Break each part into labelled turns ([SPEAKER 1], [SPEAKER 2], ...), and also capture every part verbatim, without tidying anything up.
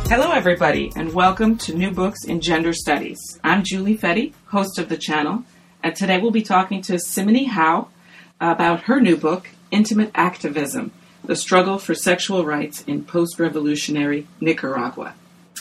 [SPEAKER 1] Hello, everybody, and welcome to New Books in Gender Studies. I'm Julie Fetty, host of the channel, and today we'll be talking to Simone Howe about her new book, Intimate Activism, The Struggle for Sexual Rights in Post-Revolutionary Nicaragua.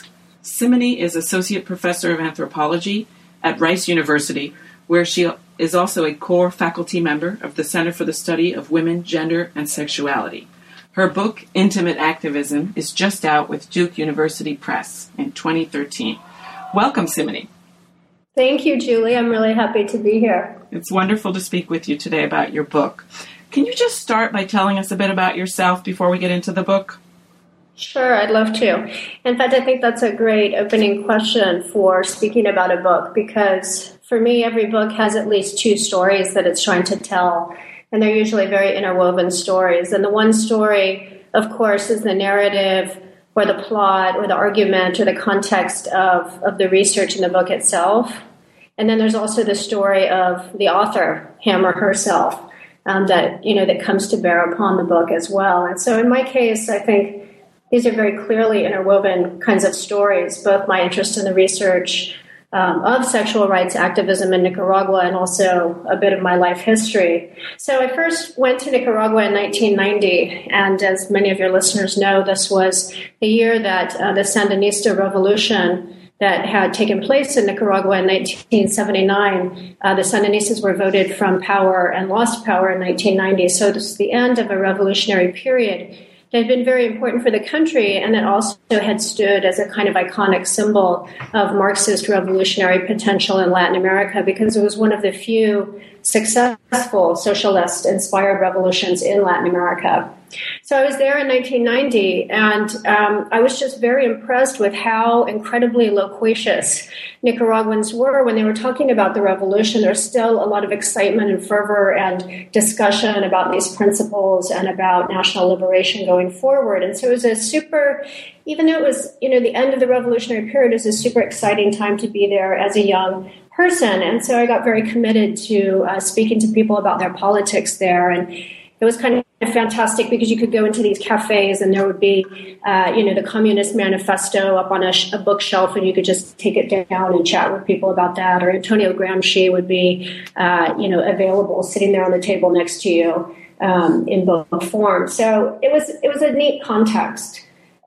[SPEAKER 1] Simone is Associate Professor of Anthropology at Rice University, where she is also a core faculty member of the Center for the Study of Women, Gender, and Sexuality. Her book, Intimate Activism, is just out with Duke University Press in twenty thirteen. Welcome, Simone.
[SPEAKER 2] Thank you, Julie. I'm really happy to be here.
[SPEAKER 1] It's wonderful to speak with you today about your book. Can you just start by telling us a bit about yourself before we get into the book?
[SPEAKER 2] Sure, I'd love to. In fact, I think that's a great opening question for speaking about a book, because for me, every book has at least two stories that it's trying to tell. And they're usually very interwoven stories. And the one story, of course, is the narrative or the plot or the argument or the context of, of the research in the book itself. And then there's also the story of the author, him or herself, um, that, you know, that comes to bear upon the book as well. And so in my case, I think these are very clearly interwoven kinds of stories, both my interest in the research Um, of sexual rights activism in Nicaragua and also a bit of my life history. So I first went to Nicaragua in nineteen ninety, and as many of your listeners know, this was the year that uh, the Sandinista revolution that had taken place in Nicaragua in nineteen seventy-nine, uh, the Sandinistas were voted from power and lost power in nineteen ninety. So this is the end of a revolutionary period that had been very important for the country, and it also had stood as a kind of iconic symbol of Marxist revolutionary potential in Latin America, because it was one of the few successful socialist-inspired revolutions in Latin America. So I was there in nineteen ninety, and um, I was just very impressed with how incredibly loquacious Nicaraguans were when they were talking about the revolution. There's still a lot of excitement and fervor and discussion about these principles and about national liberation going forward. And so it was a super, even though it was, you know, the end of the revolutionary period, it was a super exciting time to be there as a young person. And so I got very committed to uh, speaking to people about their politics there. And it was kind of fantastic because you could go into these cafes and there would be, uh, you know, the Communist Manifesto up on a, sh- a bookshelf, and you could just take it down and chat with people about that. Or Antonio Gramsci would be, uh, you know, available, sitting there on the table next to you um, in book form. So it was it was a neat context.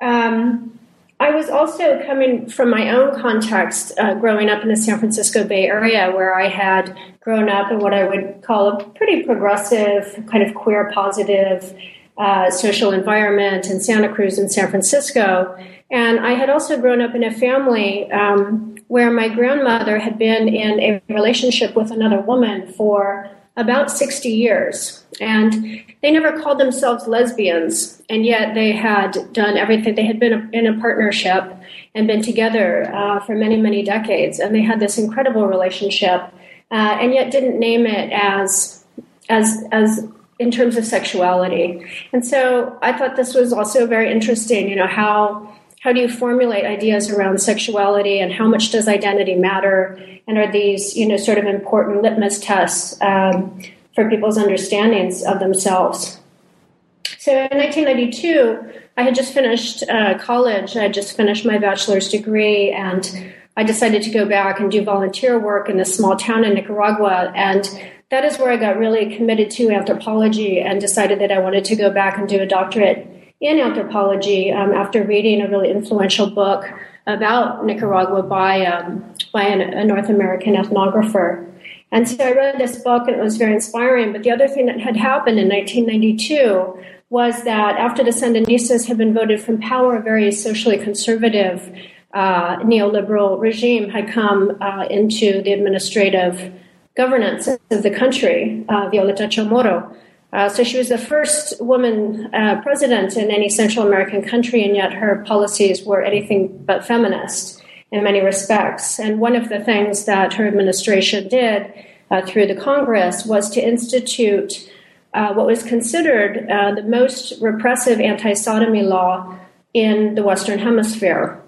[SPEAKER 2] Um, I was also coming from my own context, uh, growing up in the San Francisco Bay Area, where I had grown up in what I would call a pretty progressive, kind of queer positive uh, social environment in Santa Cruz and San Francisco. And I had also grown up in a family um, where my grandmother had been in a relationship with another woman for about sixty years. And they never called themselves lesbians, and yet they had done everything. They had been in a partnership and been together uh, for many, many decades. And they had this incredible relationship, uh, and yet didn't name it as, as, as in terms of sexuality. And so I thought this was also very interesting, you know, how How do you formulate ideas around sexuality, and how much does identity matter? And are these, you know, sort of important litmus tests um, for people's understandings of themselves? So in nineteen ninety-two, I had just finished uh, college. I had just finished my bachelor's degree, and I decided to go back and do volunteer work in this small town in Nicaragua. And that is where I got really committed to anthropology and decided that I wanted to go back and do a doctorate in anthropology um, after reading a really influential book about Nicaragua by um, by an, a North American ethnographer. And so I read this book, and it was very inspiring. But the other thing that had happened in nineteen ninety-two was that after the Sandinistas had been voted from power, a very socially conservative uh, neoliberal regime had come uh, into the administrative governance of the country, uh, Violeta Chamorro. Uh, so she was the first woman uh, president in any Central American country, and yet her policies were anything but feminist in many respects. And one of the things that her administration did uh, through the Congress was to institute uh, what was considered uh, the most repressive anti-sodomy law in the Western Hemisphere.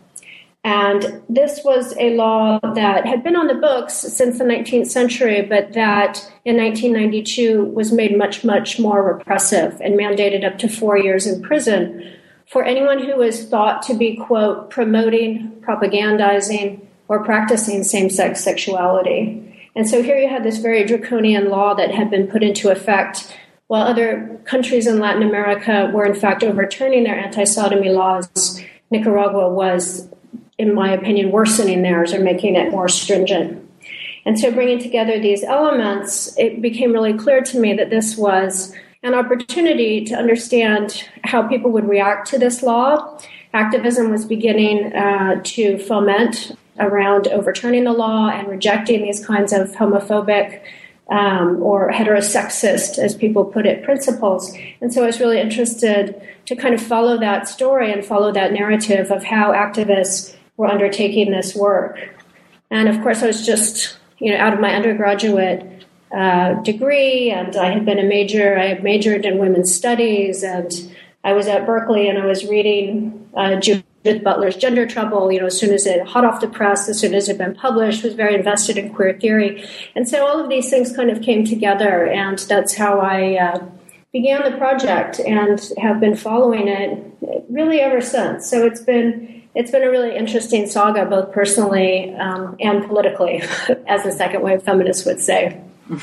[SPEAKER 2] And this was a law that had been on the books since the nineteenth century, but that in nineteen ninety-two was made much, much more repressive and mandated up to four years in prison for anyone who was thought to be, quote, promoting, propagandizing, or practicing same-sex sexuality. And so here you had this very draconian law that had been put into effect while other countries in Latin America were in fact overturning their anti-sodomy laws. Nicaragua was, in my opinion, worsening theirs or making it more stringent. And so bringing together these elements, it became really clear to me that this was an opportunity to understand how people would react to this law. Activism was beginning uh, to foment around overturning the law and rejecting these kinds of homophobic um, or heterosexist, as people put it, principles. And so I was really interested to kind of follow that story and follow that narrative of how activists were undertaking this work. And of course, I was just, you know, out of my undergraduate uh, degree, and I had been a major, I had majored in women's studies, and I was at Berkeley, and I was reading uh, Judith Butler's Gender Trouble, you know, as soon as it, hot off the press, as soon as it had been published, was very invested in queer theory. And so all of these things kind of came together, and that's how I uh, began the project and have been following it really ever since. So it's been it's been a really interesting saga, both personally um, and politically, as the second wave feminists would say.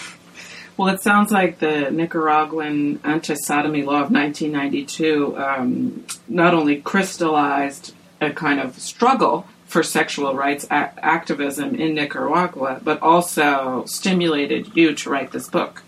[SPEAKER 1] Well, it sounds like the Nicaraguan anti-sodomy law of nineteen ninety-two um, not only crystallized a kind of struggle for sexual rights a- activism in Nicaragua, but also stimulated you to write this book.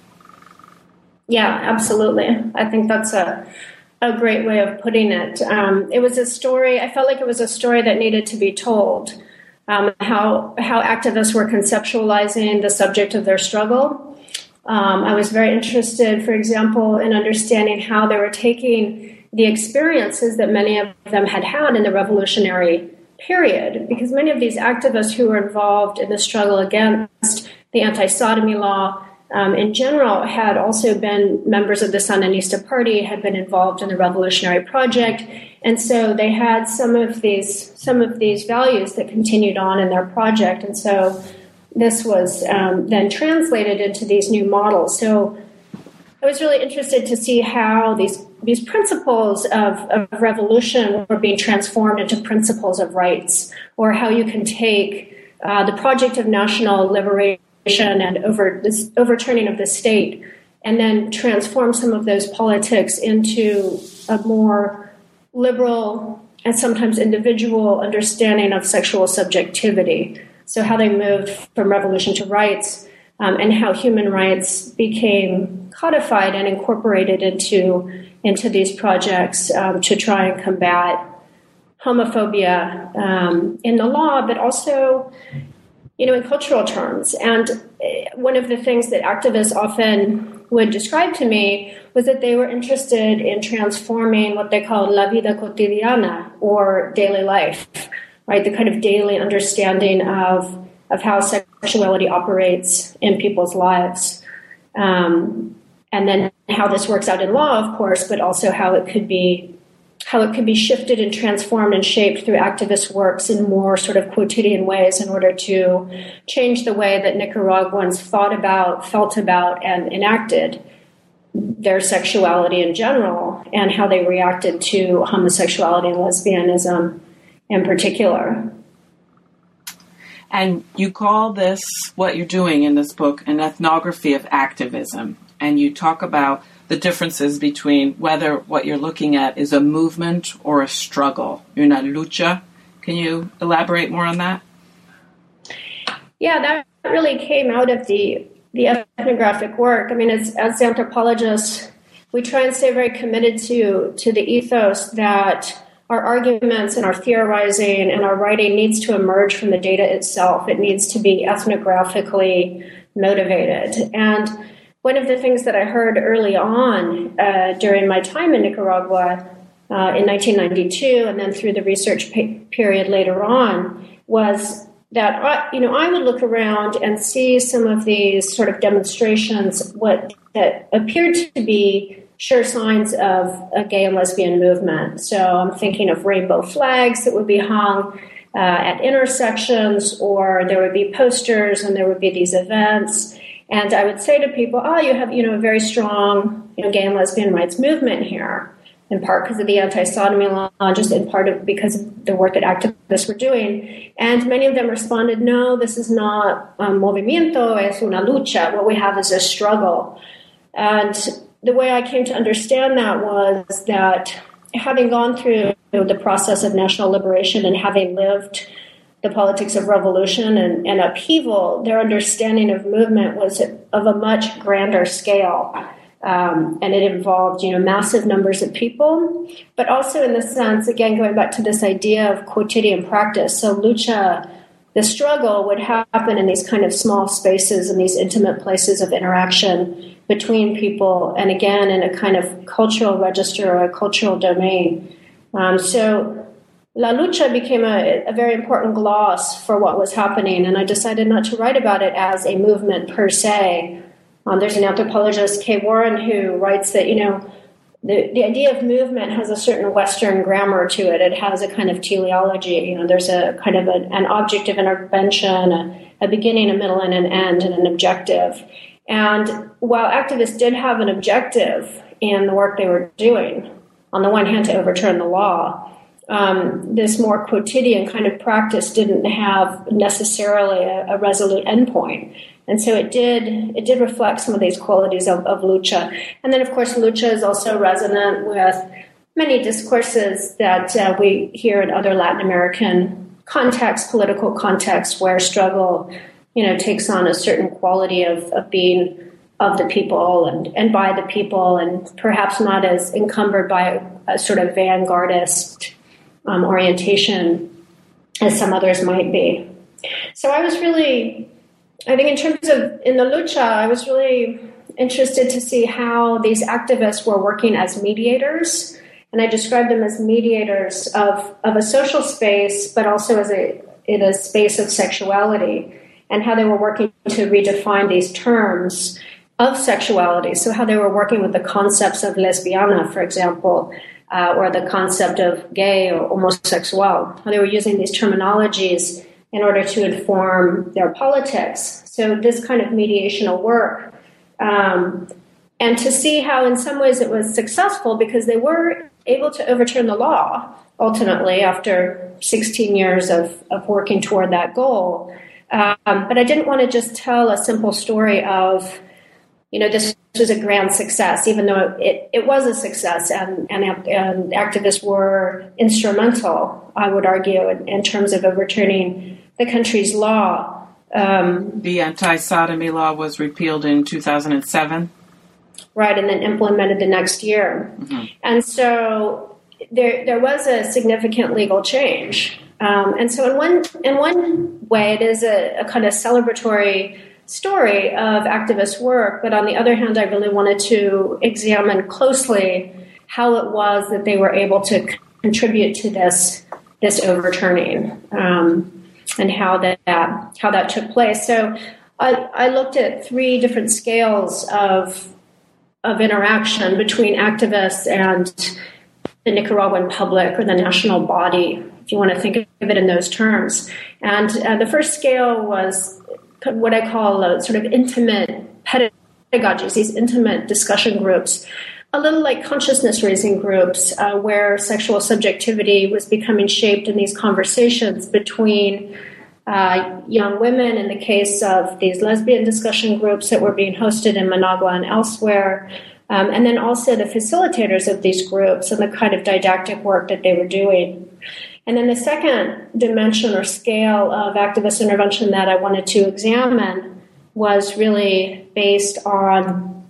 [SPEAKER 2] Yeah, absolutely. I think that's a a great way of putting it. Um, it was a story, I felt like it was a story that needed to be told, um, how how activists were conceptualizing the subject of their struggle. Um, I was very interested, for example, in understanding how they were taking the experiences that many of them had had in the revolutionary period, because many of these activists who were involved in the struggle against the anti-sodomy law um, in general had also been members of the Sandinista party, had been involved in the revolutionary project, and so they had some of these some of these values that continued on in their project, and so this was um, then translated into these new models. So I was really interested to see how these these principles of, of revolution were being transformed into principles of rights, or how you can take uh, the project of national liberation and over this overturning of the state, and then transform some of those politics into a more liberal and sometimes individual understanding of sexual subjectivity. So how they moved from revolution to rights, um, and how human rights became codified and incorporated into into these projects um, to try and combat homophobia um, in the law, but also, you know, in cultural terms. And one of the things that activists often would describe to me was that they were interested in transforming what they called la vida cotidiana, or daily life, right? The kind of daily understanding of of how sexuality operates in people's lives. Um, and then how this works out in law, of course, but also how it could be how it could be shifted and transformed and shaped through activist works in more sort of quotidian ways in order to change the way that Nicaraguans thought about, felt about, and enacted their sexuality in general, and how they reacted to homosexuality and lesbianism in particular.
[SPEAKER 1] And you call this, what you're doing in this book, an ethnography of activism. And you talk about the differences between whether what you're looking at is a movement or a struggle. Una lucha. Can you elaborate more on that?
[SPEAKER 2] Yeah, that really came out of the, the ethnographic work. I mean, as, as anthropologists, we try and stay very committed to, to the ethos that our arguments and our theorizing and our writing needs to emerge from the data itself. It needs to be ethnographically motivated. And one of the things that I heard early on uh, during my time in Nicaragua uh, in nineteen ninety-two, and then through the research pe- period later on, was that I, you know, I would look around and see some of these sort of demonstrations, what that appeared to be sure signs of a gay and lesbian movement. So I'm thinking of rainbow flags that would be hung uh, at intersections, or there would be posters and there would be these events. And I would say to people, oh, you have, you know, a very strong, you know, gay and lesbian rights movement here. in part because of the anti-sodomy law, just in part of because of the work that activists were doing. And many of them responded, no, this is not a movimiento, es una lucha. What we have is a struggle. And the way I came to understand that was that having gone through the process of national liberation and having lived the politics of revolution and, and upheaval, their understanding of movement was of a much grander scale. Um, and it involved, you know, massive numbers of people, but also in the sense, again, going back to this idea of quotidian practice. So lucha, the struggle would happen in these kind of small spaces and these intimate places of interaction between people, and again, in a kind of cultural register or a cultural domain. Um, so La Lucha became a, a very important gloss for what was happening, and I decided not to write about it as a movement per se. Um, there's an anthropologist, Kay Warren, who writes that, you know, the, the idea of movement has a certain Western grammar to it. It has a kind of teleology. You know, there's a kind of a, an object of intervention, a, a beginning, a middle, and an end, and an objective. And while activists did have an objective in the work they were doing, on the one hand to overturn the law, um, this more quotidian kind of practice didn't have necessarily a, a resolute endpoint. And so it did it did reflect some of these qualities of, of lucha. And then, of course, lucha is also resonant with many discourses that uh, we hear in other Latin American contexts, political contexts, where struggle, you know, takes on a certain quality of, of being of the people and, and by the people, and perhaps not as encumbered by a, a sort of vanguardist um, orientation as some others might be. So I was really, I think in terms of, in the lucha, I was really interested to see how these activists were working as mediators. And I described them as mediators of, of a social space, but also as a, in a space of sexuality, and how they were working to redefine these terms of sexuality. So how they were working with the concepts of lesbiana, for example, uh, or the concept of gay or homosexual. How they were using these terminologies in order to inform their politics. So this kind of mediational work, um, and to see how in some ways it was successful because they were able to overturn the law ultimately after sixteen years of, of working toward that goal. Um, but I didn't want to just tell a simple story of, you know, this was a grand success, even though it, it was a success, and, and, and activists were instrumental, I would argue, in, in terms of overturning the country's law. Um,
[SPEAKER 1] the anti-sodomy law was repealed in two thousand seven.
[SPEAKER 2] Right, and then implemented the next year. Mm-hmm. And so there there was a significant legal change. Um, and so in one in one way, it is a, a kind of celebratory story of activist work. But on the other hand, I really wanted to examine closely how it was that they were able to c- contribute to this this overturning, um, and how that how that took place. So I, I looked at three different scales of of interaction between activists and the Nicaraguan public, or the national body, if you want to think of it in those terms. And uh, the first scale was what I call a sort of intimate pedagogies, these intimate discussion groups, a little like consciousness-raising groups, uh, where sexual subjectivity was becoming shaped in these conversations between uh, young women, in the case of these lesbian discussion groups that were being hosted in Managua and elsewhere, um, and then also the facilitators of these groups and the kind of didactic work that they were doing. And then the second dimension or scale of activist intervention that I wanted to examine was really based on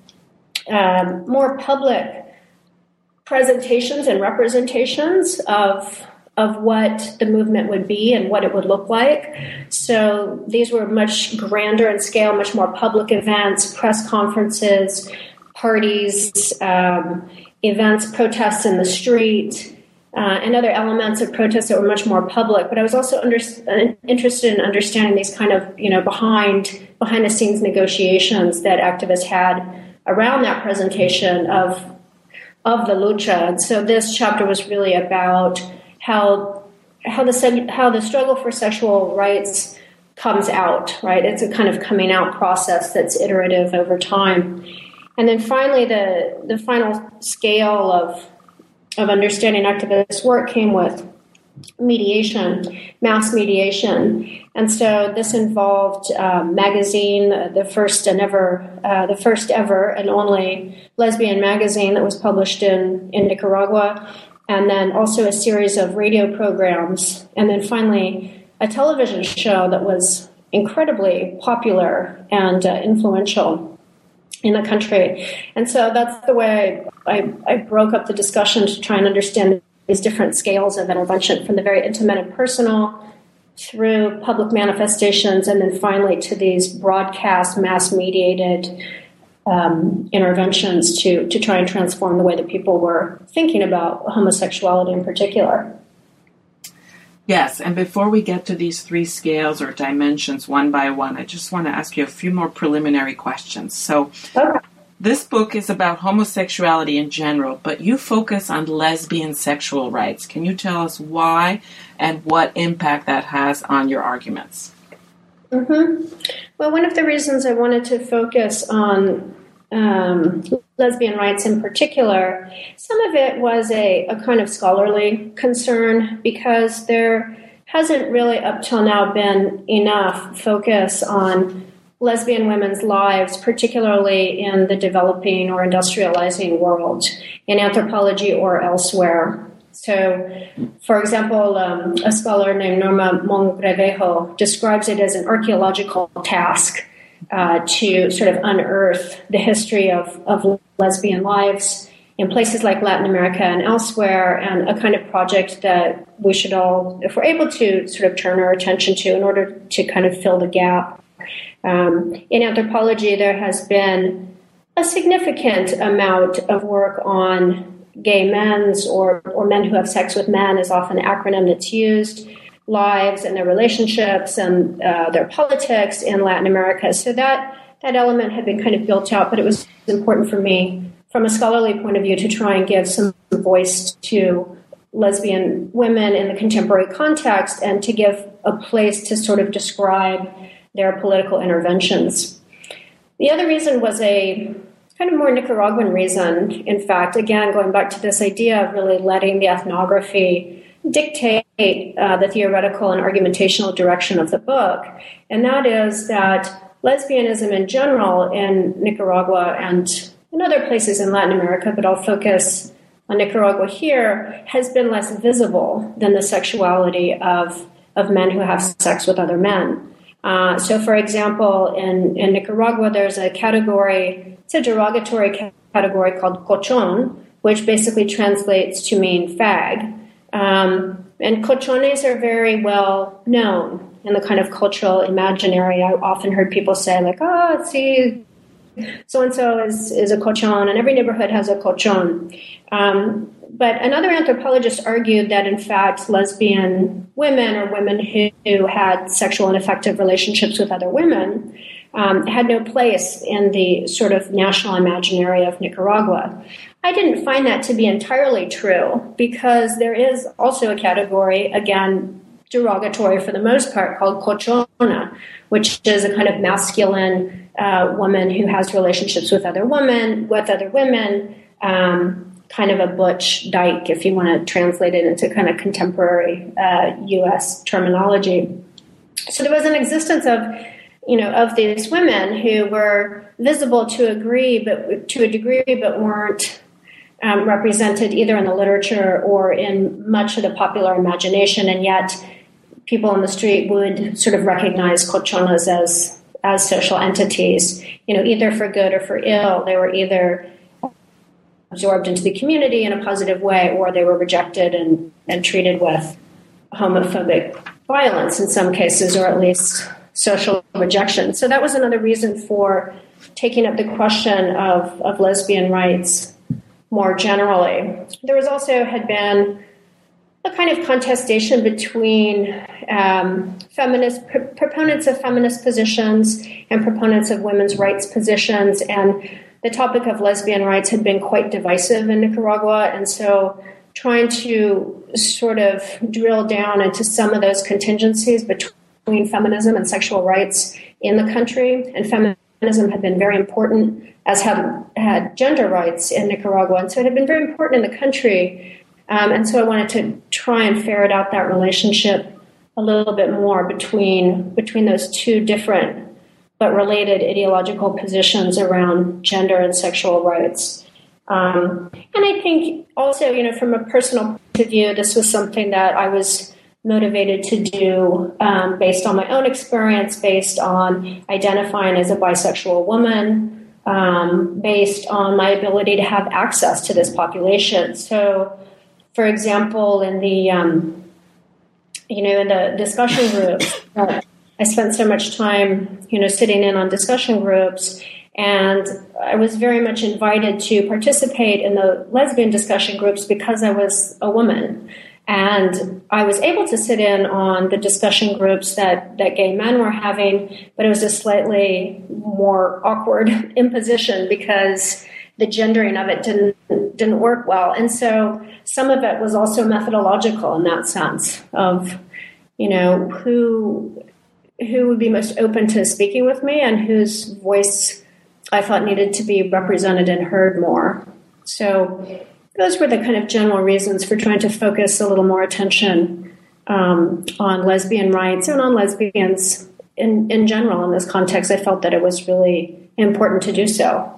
[SPEAKER 2] um, more public presentations and representations of of what the movement would be and what it would look like. So these were much grander in scale, much more public events, press conferences, parties, um, events, protests in the street, uh, and other elements of protests that were much more public. But I was also under, uh, interested in understanding these kind of, you know, behind behind the scenes negotiations that activists had around that presentation of of the lucha. And so this chapter was really about how how the how the struggle for sexual rights comes out, right? It's a kind of coming out process that's iterative over time. And then finally, the the final scale of of understanding activist work came with mediation, mass mediation. And so this involved uh, magazine, the first and ever, uh, the first ever and only lesbian magazine that was published in, in Nicaragua, and then also a series of radio programs, and then finally a television show that was incredibly popular and uh, influential in the country. And so that's the way I, I broke up the discussion to try and understand these different scales of intervention, from the very intimate and personal through public manifestations, and then finally to these broadcast, mass-mediated um, interventions to, to try and transform the way that people were thinking about homosexuality in particular.
[SPEAKER 1] Yes, and before we get to these three scales or dimensions one by one, I just want to ask you a few more preliminary questions. So, okay. This book is about homosexuality in general, but you focus on lesbian sexual rights. Can you tell us why and what impact that has on your arguments?
[SPEAKER 2] Mm-hmm. Well, one of the reasons I wanted to focus on um, lesbian rights in particular, some of it was a, a kind of scholarly concern, because there hasn't really up till now been enough focus on lesbian women's lives, particularly in the developing or industrializing world, in anthropology or elsewhere. So, for example, um, a scholar named Norma Monrevejo describes it as an archaeological task uh, to sort of unearth the history of, of lesbian lives in places like Latin America and elsewhere, and a kind of project that we should all, if we're able to, sort of turn our attention to in order to kind of fill the gap. Um, in anthropology, there has been a significant amount of work on gay men's, or, or men who have sex with men is often an acronym that's used, lives and their relationships and uh, their politics in Latin America. So that, that element had been kind of built out, but it was important for me from a scholarly point of view to try and give some voice to lesbian women in the contemporary context, and to give a place to sort of describe their political interventions. The other reason was a kind of more Nicaraguan reason, in fact, again, going back to this idea of really letting the ethnography dictate uh, the theoretical and argumentational direction of the book. And that is that lesbianism in general in Nicaragua and in other places in Latin America, but I'll focus on Nicaragua here, has been less visible than the sexuality of, of men who have sex with other men. Uh, so, for example, in, in Nicaragua, there's a category, it's a derogatory ca- category called cochon, which basically translates to mean fag. Um, and cochones are very well known in the kind of cultural imaginary. I often heard people say, like, oh, see, so-and-so is, is a cochon, and every neighborhood has a cochon. Um, But another anthropologist argued that, in fact, lesbian women, or women who, who had sexual and affective relationships with other women, um, had no place in the sort of national imaginary of Nicaragua. I didn't find that to be entirely true, because there is also a category, again, derogatory for the most part, called cochona, which is a kind of masculine uh, woman who has relationships with other women, with other women, um, kind of a butch dyke, if you want to translate it into kind of contemporary uh, U S terminology. So there was an existence of, you know, of these women who were visible to a degree, but to a degree, but weren't um, represented either in the literature or in much of the popular imagination, and yet people on the street would sort of recognize cochonas as as social entities, you know, either for good or for ill. They were either absorbed into the community in a positive way, or they were rejected and, and treated with homophobic violence in some cases, or at least social rejection. So that was another reason for taking up the question of, of lesbian rights more generally. There was also had been a kind of contestation between um, feminist pr- proponents of feminist positions and proponents of women's rights positions, and the topic of lesbian rights had been quite divisive in Nicaragua, and so trying to sort of drill down into some of those contingencies between feminism and sexual rights in the country. And feminism had been very important, as had, had gender rights in Nicaragua, and so it had been very important in the country Um, and so I wanted to try and ferret out that relationship a little bit more between between those two different but related ideological positions around gender and sexual rights. Um, and I think also, you know, from a personal point of view, this was something that I was motivated to do um, based on my own experience, based on identifying as a bisexual woman, um, based on my ability to have access to this population. So, for example, in the, um, you know, in the discussion groups, uh, I spent so much time, you know, sitting in on discussion groups, and I was very much invited to participate in the lesbian discussion groups because I was a woman. And I was able to sit in on the discussion groups that, that gay men were having, but it was a slightly more awkward imposition because the gendering of it didn't didn't work well. And so some of it was also methodological in that sense of, you know, who who would be most open to speaking with me and whose voice I thought needed to be represented and heard more. So those were the kind of general reasons for trying to focus a little more attention um, on lesbian rights and on lesbians in, in general. In this context, I felt that it was really important to do so.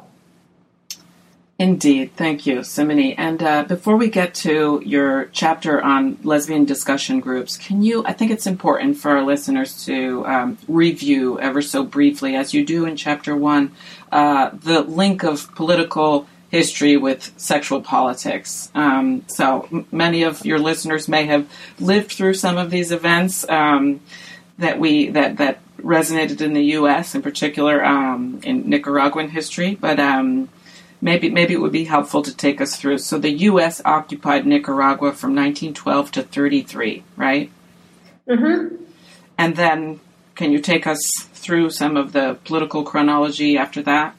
[SPEAKER 1] Indeed. Thank you, Simone. And uh, before we get to your chapter on lesbian discussion groups, can you, I think it's important for our listeners to um, review ever so briefly, as you do in chapter one, uh, the link of political history with sexual politics. Um, so m- many of your listeners may have lived through some of these events um, that we that that resonated in the U S, in particular um, in Nicaraguan history, but um, maybe maybe it would be helpful to take us through. So the U S occupied Nicaragua from nineteen twelve to thirty-three, right?
[SPEAKER 2] Mm-hmm.
[SPEAKER 1] And then can you take us through some of the political chronology after that?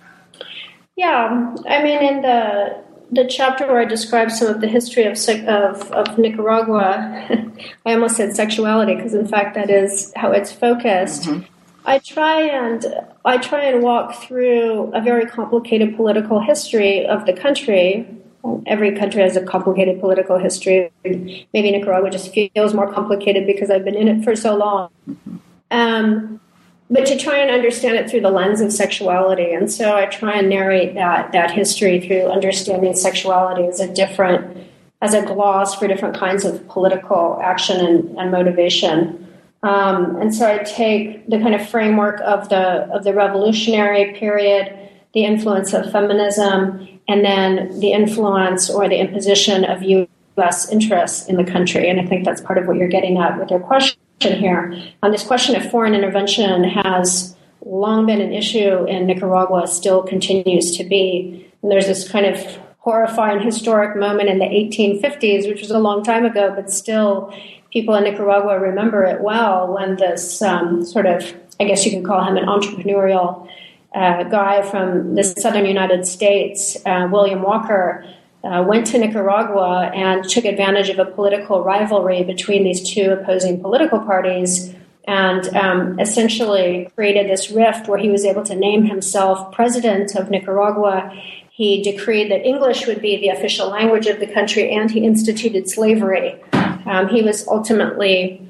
[SPEAKER 2] Yeah, I mean, in the the chapter where I describe some of the history of of, of Nicaragua, I almost said sexuality because, in fact, that is how it's focused. Mm-hmm. I try and I try and walk through a very complicated political history of the country. Every country has a complicated political history. Maybe Nicaragua just feels more complicated because I've been in it for so long. Mm-hmm. Um, but to try and understand it through the lens of sexuality. And so I try and narrate that that history through understanding sexuality as a different, as a gloss for different kinds of political action and, and motivation. Um, and so I take the kind of framework of the of the revolutionary period, the influence of feminism, and then the influence or the imposition of U S interests in the country. And I think that's part of what you're getting at with your question here. Um, this question of foreign intervention has long been an issue in Nicaragua, still continues to be. And there's this kind of horrifying historic moment in the eighteen fifties, which was a long time ago, but still people in Nicaragua remember it well, when this um, sort of, I guess you could call him an entrepreneurial uh, guy from the southern United States, uh, William Walker, Uh, went to Nicaragua and took advantage of a political rivalry between these two opposing political parties and um, essentially created this rift where he was able to name himself president of Nicaragua. He decreed that English would be the official language of the country, and he instituted slavery. Um, he was ultimately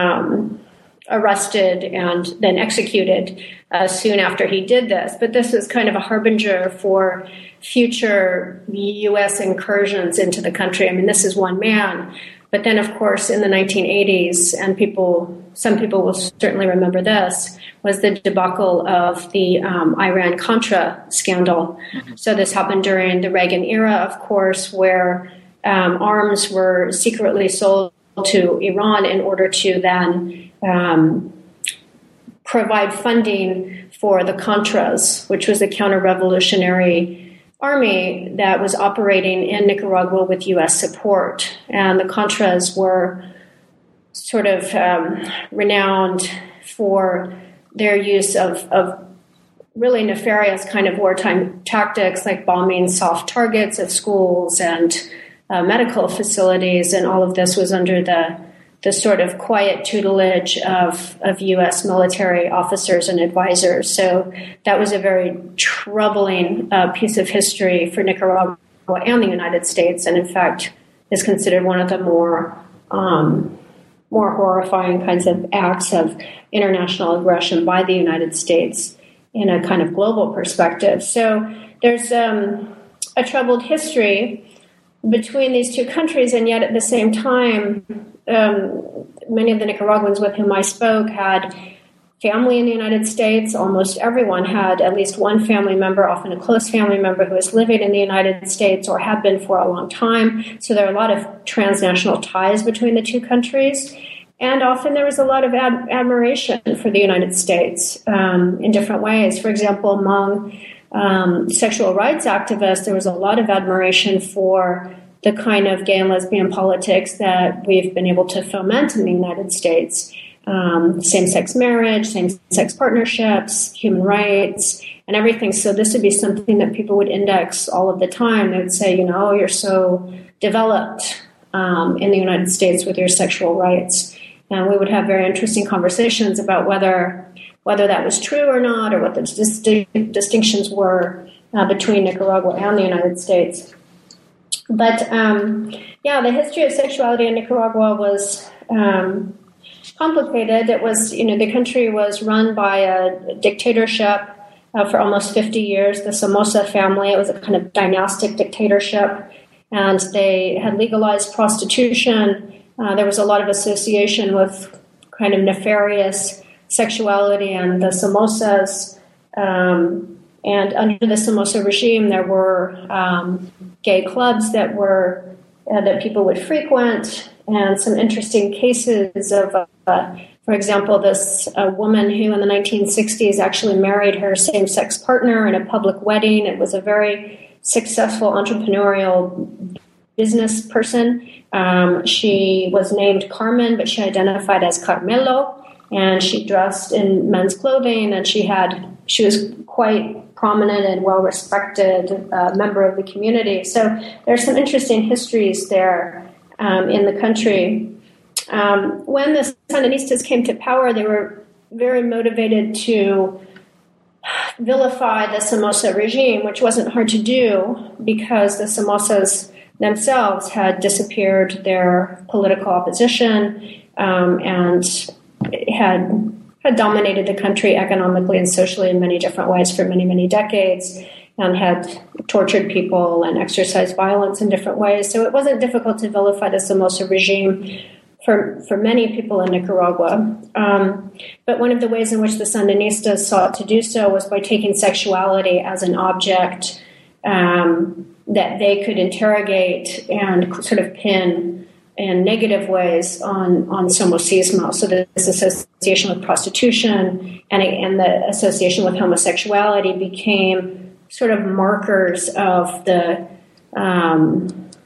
[SPEAKER 2] um, arrested and then executed uh, soon after he did this. But this is kind of a harbinger for future U S incursions into the country. I mean, this is one man. But then, of course, in the nineteen eighties, and people, some people will certainly remember this, was the debacle of the um, Iran-Contra scandal. Mm-hmm. So this happened during the Reagan era, of course, where um, arms were secretly sold to Iran in order to then um, provide funding for the Contras, which was a counter-revolutionary army that was operating in Nicaragua with U S support. And the Contras were sort of um, renowned for their use of, of really nefarious kind of wartime tactics, like bombing soft targets of schools and uh, medical facilities. And all of this was under the the sort of quiet tutelage of, of U S military officers and advisors. So that was a very troubling uh, piece of history for Nicaragua and the United States. And in fact, is considered one of the more um, more horrifying kinds of acts of international aggression by the United States in a kind of global perspective. So there's um, a troubled history between these two countries, and yet at the same time, um, many of the Nicaraguans with whom I spoke had family in the United States. Almost everyone had at least one family member, often a close family member, who is living in the United States or had been for a long time. So there are a lot of transnational ties between the two countries. And often there was a lot of ad- admiration for the United States um, in different ways. For example, among um, sexual rights activists, there was a lot of admiration for the kind of gay and lesbian politics that we've been able to foment in the United States. Um, same-sex marriage, same-sex partnerships, human rights, and everything. So this would be something that people would index all of the time. They would say, you know, you're so developed um, in the United States with your sexual rights. And we would have very interesting conversations about whether whether that was true or not, or what the dis- distinctions were uh, between Nicaragua and the United States. But, um, yeah, the history of sexuality in Nicaragua was Um, complicated. It was, you know, the country was run by a dictatorship uh, for almost fifty years, the Somoza family. It was a kind of dynastic dictatorship, and they had legalized prostitution. Uh, there was a lot of association with kind of nefarious sexuality and the Somozas. Um, and under the Somoza regime, there were um, gay clubs that were uh, that people would frequent, and some interesting cases of, uh, for example, this uh, woman who in the nineteen sixties actually married her same-sex partner in a public wedding. It was a very successful entrepreneurial business person. Um, she was named Carmen, but she identified as Carmelo, and she dressed in men's clothing, and she had she was quite prominent and well-respected uh, member of the community. So there's some interesting histories there Um, in the country. Um, when the Sandinistas came to power, they were very motivated to vilify the Somoza regime, which wasn't hard to do because the Somozas themselves had disappeared their political opposition um, and had had dominated the country economically and socially in many different ways for many, many decades, and had tortured people and exercised violence in different ways. So it wasn't difficult to vilify the Somoza regime for, for many people in Nicaragua. Um, but one of the ways in which the Sandinistas sought to do so was by taking sexuality as an object um, that they could interrogate and sort of pin in negative ways on, on Somocismo. So this association with prostitution and, and the association with homosexuality became sort of markers of the um,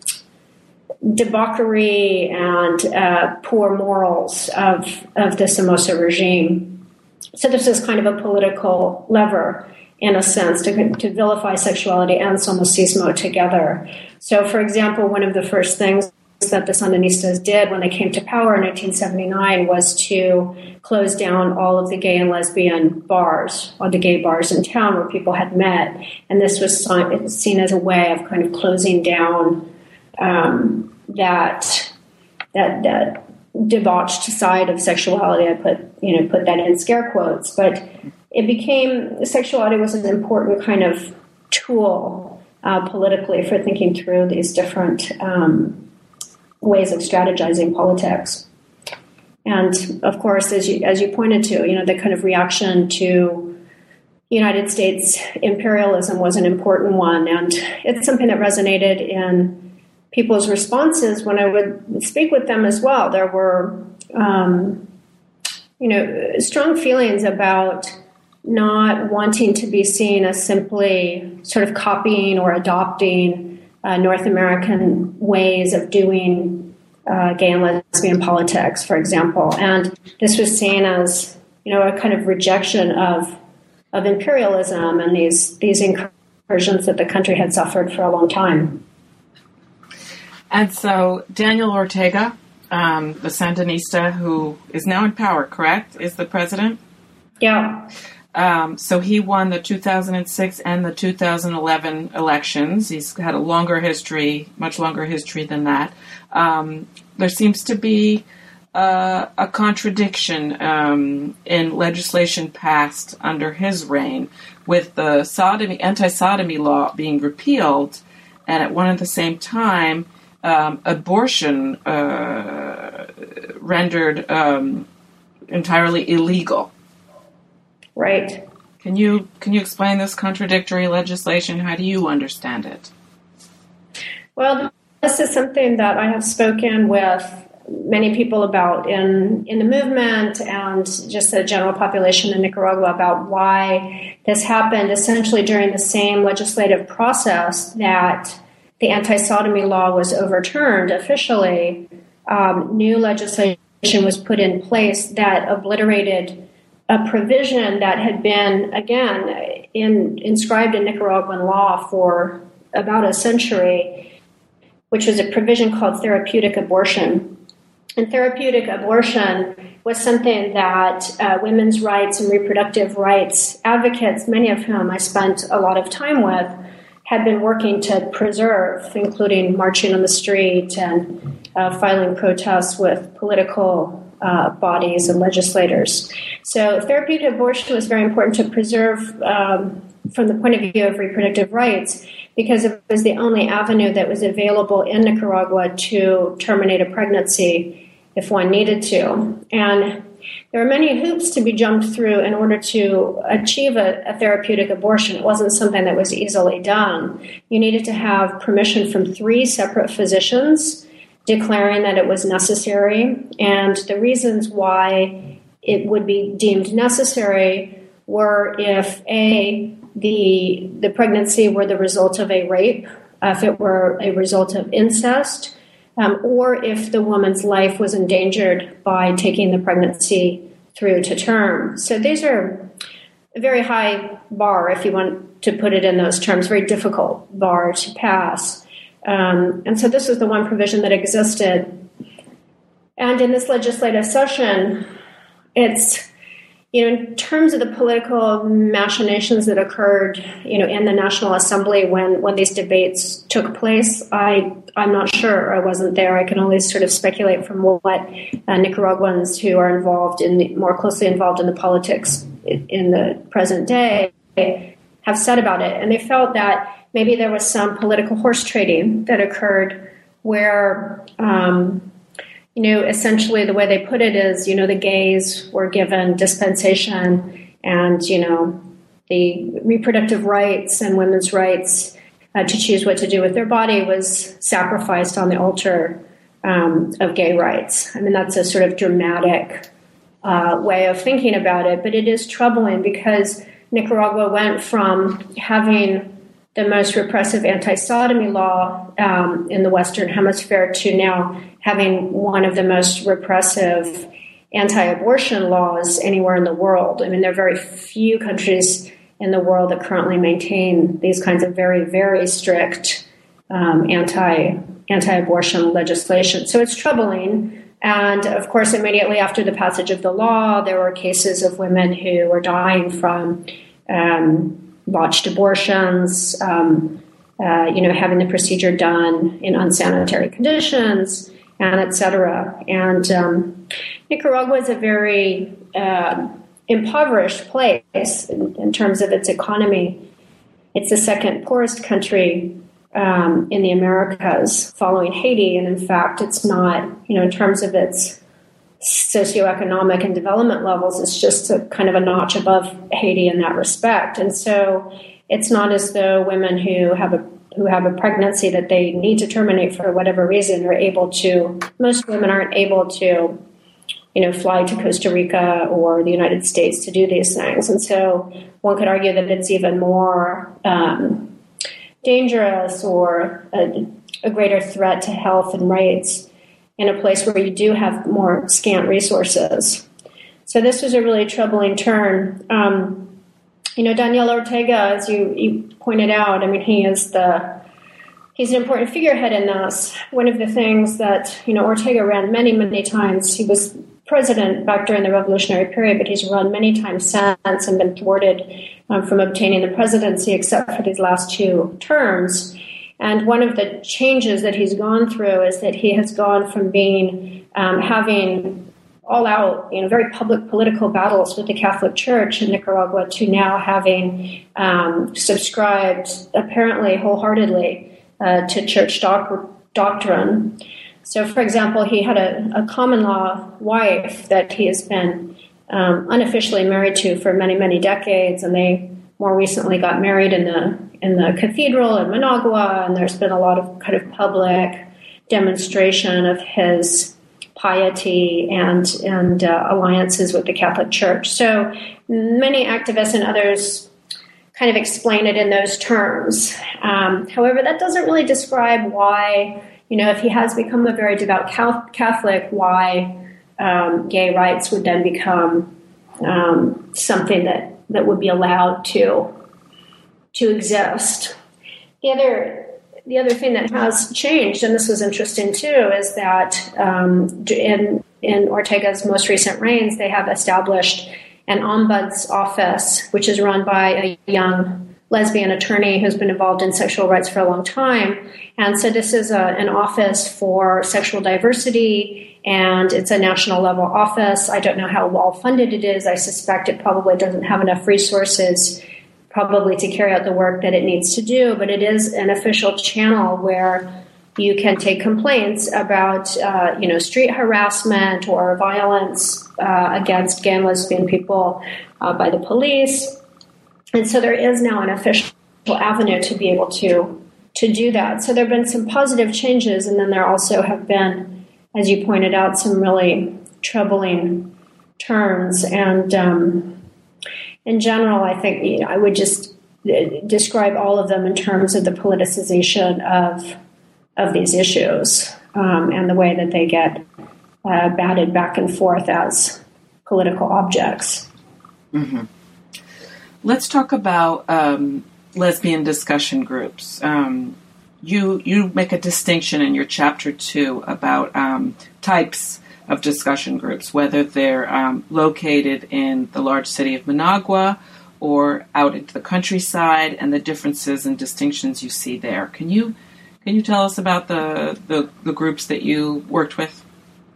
[SPEAKER 2] debauchery and uh, poor morals of, of the Somoza regime. So this is kind of a political lever, in a sense, to, to vilify sexuality and Somocismo together. So, for example, one of the first things that the Sandinistas did when they came to power in nineteen seventy-nine was to close down all of the gay and lesbian bars, or the gay bars in town where people had met. And this was seen as a way of kind of closing down um, that, that that debauched side of sexuality. I put, you know, put that in scare quotes, but it became, sexuality was an important kind of tool uh, politically for thinking through these different um ways of strategizing politics. And of course, as you as you pointed to, you know, the kind of reaction to United States imperialism was an important one. And it's something that resonated in people's responses when I would speak with them as well. There were, um, you know, strong feelings about not wanting to be seen as simply sort of copying or adopting Uh, North American ways of doing uh, gay and lesbian politics, for example. And this was seen as, you know, a kind of rejection of of imperialism and these these incursions that the country had suffered for a long time.
[SPEAKER 1] And so Daniel Ortega, um, the Sandinista who is now in power, correct, is the president?
[SPEAKER 2] Yeah.
[SPEAKER 1] Um, so he won the two thousand six and the two thousand eleven elections. He's had a longer history, much longer history than that. Um, there seems to be uh, a contradiction um, in legislation passed under his reign, with the sodomy, anti-sodomy law being repealed, and at one and the same time, um, abortion uh, rendered um, entirely illegal.
[SPEAKER 2] Right.
[SPEAKER 1] Can you can you explain this contradictory legislation? How do you understand it?
[SPEAKER 2] Well, this is something that I have spoken with many people about in, in the movement and just the general population in Nicaragua about why this happened essentially during the same legislative process that the anti-sodomy law was overturned officially. Um, new legislation was put in place that obliterated a provision that had been, again, in, inscribed in Nicaraguan law for about a century, which was a provision called therapeutic abortion. And therapeutic abortion was something that uh, women's rights and reproductive rights advocates, many of whom I spent a lot of time with, had been working to preserve, including marching on the street and uh, filing protests with political Uh, bodies and legislators. So therapeutic abortion was very important to preserve um, from the point of view of reproductive rights because it was the only avenue that was available in Nicaragua to terminate a pregnancy if one needed to. And there were many hoops to be jumped through in order to achieve a, a therapeutic abortion. It wasn't something that was easily done. You needed to have permission from three separate physicians declaring that it was necessary, and the reasons why it would be deemed necessary were if A, the the pregnancy were the result of a rape, if it were a result of incest, um, or if the woman's life was endangered by taking the pregnancy through to term. So these are a very high bar, if you want to put it in those terms, very difficult bar to pass. Um, and so this was the one provision that existed. And in this legislative session, it's, you know, in terms of the political machinations that occurred, you know, in the National Assembly when, when these debates took place, I, I'm not sure. I wasn't there. I can only sort of speculate from what uh, Nicaraguans who are involved in the, more closely involved in the politics in the present day have said about it. And they felt that maybe there was some political horse trading that occurred where, um, you know, essentially the way they put it is, you know, the gays were given dispensation and, you know, the reproductive rights and women's rights uh, to choose what to do with their body was sacrificed on the altar um, of gay rights. I mean, that's a sort of dramatic uh, way of thinking about it, but it is troubling because Nicaragua went from having the most repressive anti-sodomy law um, in the Western Hemisphere to now having one of the most repressive anti-abortion laws anywhere in the world. I mean, there are very few countries in the world that currently maintain these kinds of very, very strict um, anti, anti-abortion legislation. So it's troubling. And of course, immediately after the passage of the law, there were cases of women who were dying from um, botched abortions, um, uh, you know, having the procedure done in unsanitary conditions, and et cetera. And um, Nicaragua is a very uh, impoverished place in, in terms of its economy. It's the second poorest country um, in the Americas, following Haiti. And in fact, it's not, you know, in terms of its socioeconomic and development levels, it's just a kind of a notch above Haiti in that respect. And so it's not as though women who have a who have a pregnancy that they need to terminate for whatever reason are able to, most women aren't able to, you know, fly to Costa Rica or the United States to do these things. And so one could argue that it's even more um, dangerous or a, a greater threat to health and rights in a place where you do have more scant resources. So this was a really troubling turn. Um, you know, Daniel Ortega, as you, you pointed out, I mean, he is the, he's an important figurehead in this. One of the things that, you know, Ortega ran many, many times, he was president back during the revolutionary period, but he's run many times since and been thwarted um, from obtaining the presidency except for these last two terms. And one of the changes that he's gone through is that he has gone from being um, having all out, you know, very public political battles with the Catholic Church in Nicaragua to now having um, subscribed apparently wholeheartedly uh, to church doc- doctrine. So, for example, he had a, a common law wife that he has been um, unofficially married to for many, many decades, and they more recently got married in the in the cathedral in Managua, and there's been a lot of kind of public demonstration of his piety and and uh, alliances with the Catholic Church. So many activists and others kind of explain it in those terms. Um, however, that doesn't really describe why, you know, if he has become a very devout Catholic, why um, gay rights would then become um, something that, that would be allowed to to exist. The other the other thing that has changed, and this was interesting too, is that um, in in Ortega's most recent reigns, they have established an ombuds office, which is run by a young lesbian attorney who's been involved in sexual rights for a long time. And so this is a, an office for sexual diversity, and it's a national level office. I don't know how well funded it is. I suspect it probably doesn't have enough resources probably to carry out the work that it needs to do, but it is an official channel where you can take complaints about, uh, you know, street harassment or violence uh, against gay and lesbian people uh, by the police. And so there is now an official avenue to be able to to do that. So there have been some positive changes, and then there also have been, as you pointed out, some really troubling turns. And um, in general, I think, you know, I would just describe all of them in terms of the politicization of of these issues um, and the way that they get uh, batted back and forth as political objects.
[SPEAKER 1] Mm-hmm. Let's talk about um, lesbian discussion groups. Um, you you make a distinction in your chapter two about um, types of discussion groups, whether they're um, located in the large city of Managua or out into the countryside, and the differences and distinctions you see there. Can you can you tell us about the the, the groups that you worked with?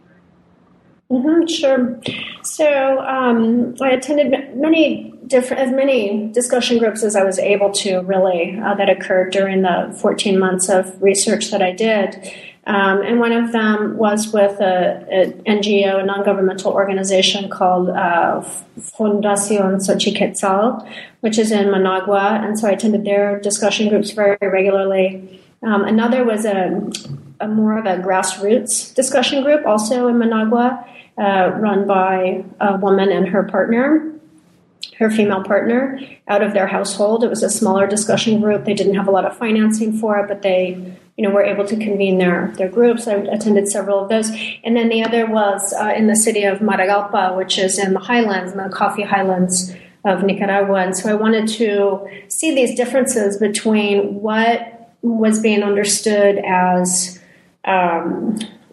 [SPEAKER 2] Mm-hmm, sure. So um, I attended many different, as many discussion groups as I was able to, really, uh, that occurred during the fourteen months of research that I did. Um, and one of them was with an N G O, a non-governmental organization called uh, Fundación Xochiquetzal, which is in Managua. And so I attended their discussion groups very regularly. Um, another was a, a more of a grassroots discussion group, also in Managua, uh, run by a woman and her partner, her female partner, out of their household. It was a smaller discussion group. They didn't have a lot of financing for it, but they, you know, were able to convene their, their groups. I attended several of those. And then the other was uh, in the city of Maragalpa, which is in the highlands, in the coffee highlands of Nicaragua. And so I wanted to see these differences between what was being understood as um,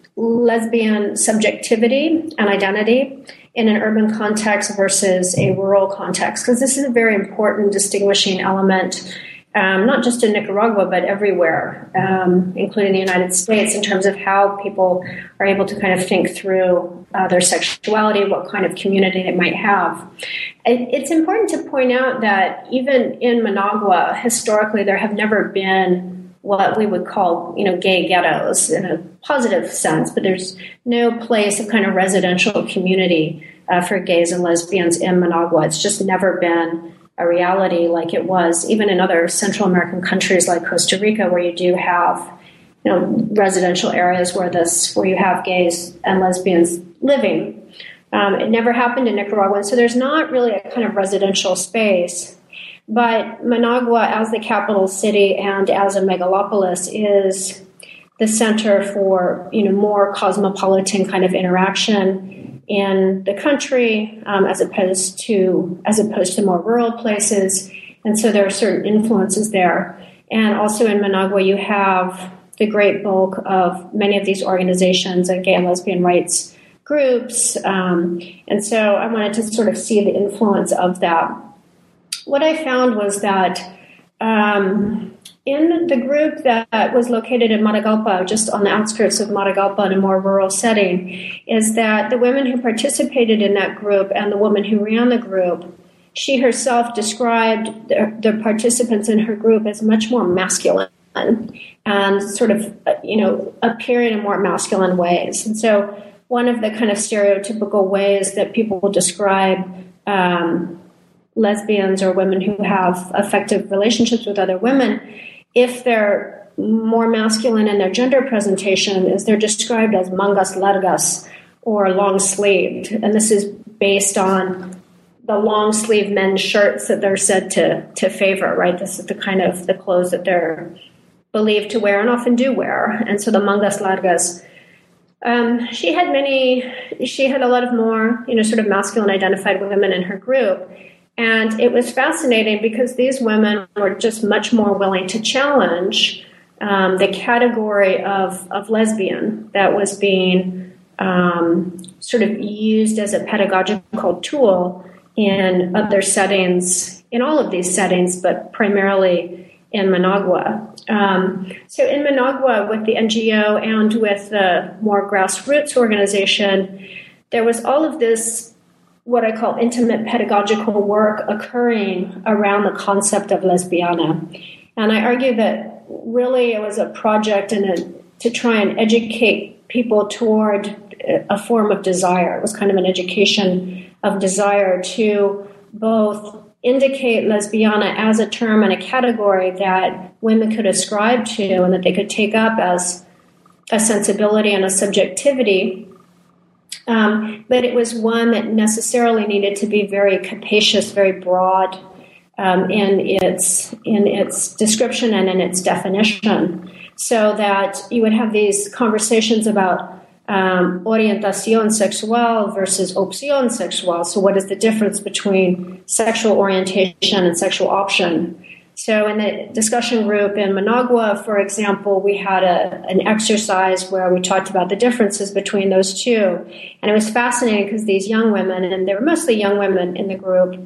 [SPEAKER 2] lesbian subjectivity and identity in an urban context versus a rural context, because this is a very important distinguishing element, um, not just in Nicaragua, but everywhere, um, including the United States, in terms of how people are able to kind of think through uh, their sexuality, what kind of community they might have. It, it's important to point out that even in Managua, historically, there have never been what we would call, you know, gay ghettos in a positive sense, but there's no place of kind of residential community uh, for gays and lesbians in Managua. It's just never been a reality like it was even in other Central American countries like Costa Rica, where you do have, you know, residential areas where this, where you have gays and lesbians living. Um, it never happened in Nicaragua, so there's not really a kind of residential space. But Managua, as the capital city and as a megalopolis, is the center for, you know, more cosmopolitan kind of interaction in the country, um, as opposed to as opposed to more rural places. And so there are certain influences there. And also in Managua, you have the great bulk of many of these organizations and gay and lesbian rights groups. Um, and so I wanted to sort of see the influence of that. What I found was that um, in the group that was located in Matagalpa, just on the outskirts of Matagalpa in a more rural setting, is that the women who participated in that group and the woman who ran the group, she herself described the, the participants in her group as much more masculine and sort of, you know, appearing in more masculine ways. And so one of the kind of stereotypical ways that people will describe um, lesbians or women who have effective relationships with other women, if they're more masculine in their gender presentation, is they're described as mangas largas or long-sleeved. And this is based on the long-sleeve men's shirts that they're said to, to favor, right? This is the kind of the clothes that they're believed to wear and often do wear. And so the mangas largas, um, she had many, she had a lot of more, you know, sort of masculine identified women in her group. And it was fascinating because these women were just much more willing to challenge um, the category of, of lesbian that was being um, sort of used as a pedagogical tool in other settings, in all of these settings, but primarily in Managua. Um, so in Managua, with the N G O and with the more grassroots organization, there was all of this, what I call intimate pedagogical work occurring around the concept of lesbiana. And I argue that really it was a project and a, to try and educate people toward a form of desire. It was kind of an education of desire to both indicate lesbiana as a term and a category that women could ascribe to and that they could take up as a sensibility and a subjectivity. Um, but it was one that necessarily needed to be very capacious, very broad um, in its in its description and in its definition, so that you would have these conversations about um, orientación sexual versus opción sexual. So what is the difference between sexual orientation and sexual option? So in the discussion group in Managua, for example, we had a, an exercise where we talked about the differences between those two. And it was fascinating because these young women, and there were mostly young women in the group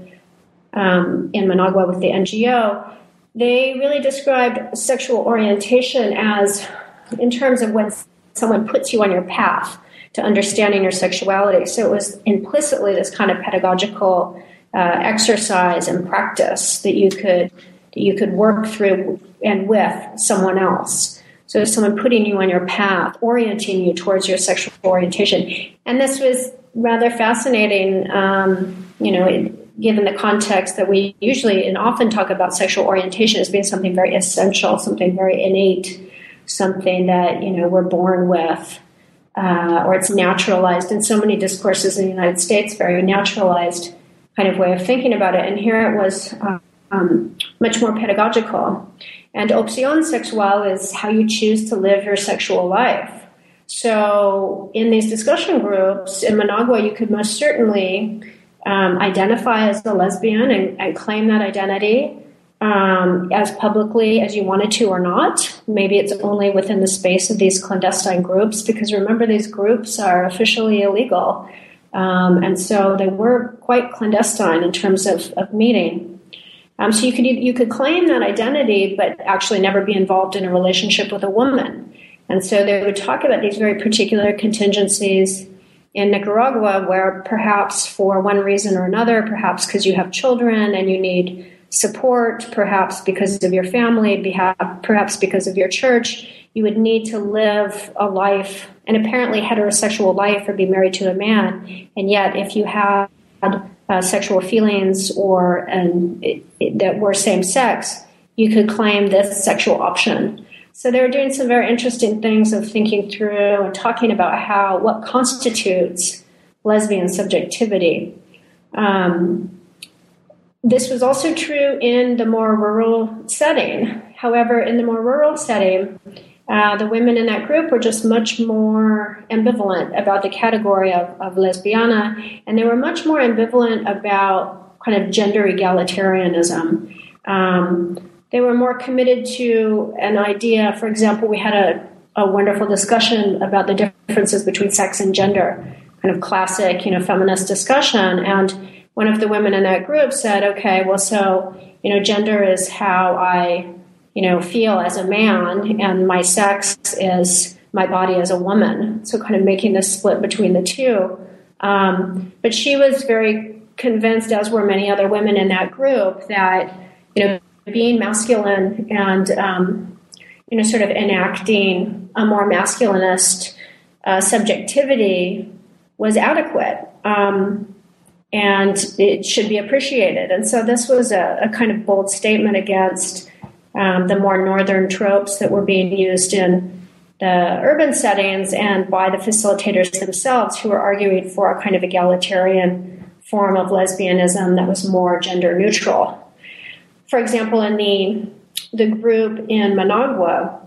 [SPEAKER 2] um, in Managua with the N G O, they really described sexual orientation as in terms of when someone puts you on your path to understanding your sexuality. So it was implicitly this kind of pedagogical uh, exercise and practice that you could that you could work through and with someone else. So someone putting you on your path, orienting you towards your sexual orientation. And this was rather fascinating, um, you know, it, given the context that we usually and often talk about sexual orientation as being something very essential, something very innate, something that, you know, we're born with, uh, or it's naturalized in so many discourses in the United States, very naturalized kind of way of thinking about it. And here it was uh, Um, much more pedagogical. And opción sexual is how you choose to live your sexual life. So in these discussion groups in Managua, you could most certainly um, identify as a lesbian and, and claim that identity um, as publicly as you wanted to or not. Maybe it's only within the space of these clandestine groups, because remember, these groups are officially illegal. Um, and so they were quite clandestine in terms of, of meeting. Um, so you could you could claim that identity, but actually never be involved in a relationship with a woman. And so they would talk about these very particular contingencies in Nicaragua, where perhaps for one reason or another, perhaps because you have children and you need support, perhaps because of your family, perhaps because of your church, you would need to live a life, an apparently heterosexual life, or be married to a man. And yet, if you had Uh, sexual feelings or and it, it, that were same sex, you could claim this sexual option. So they were doing some very interesting things of thinking through and talking about how what constitutes lesbian subjectivity. Um, this was also true in the more rural setting. However, in the more rural setting, Uh, the women in that group were just much more ambivalent about the category of, of lesbiana, and they were much more ambivalent about kind of gender egalitarianism. Um, they were more committed to an idea. For example, we had a, a wonderful discussion about the differences between sex and gender kind of classic, you know, feminist discussion. And one of the women in that group said, okay, well, so, you know, gender is how I, you know, feel as a man, and my sex is my body as a woman. So kind of making this split between the two. Um, but she was very convinced, as were many other women in that group, that, you know, being masculine and, um, you know, sort of enacting a more masculinist uh, subjectivity was adequate, um, and it should be appreciated. And so this was a, a kind of bold statement against um, the more northern tropes that were being used in the urban settings and by the facilitators themselves, who were arguing for a kind of egalitarian form of lesbianism that was more gender neutral. For example, in the the group in Managua,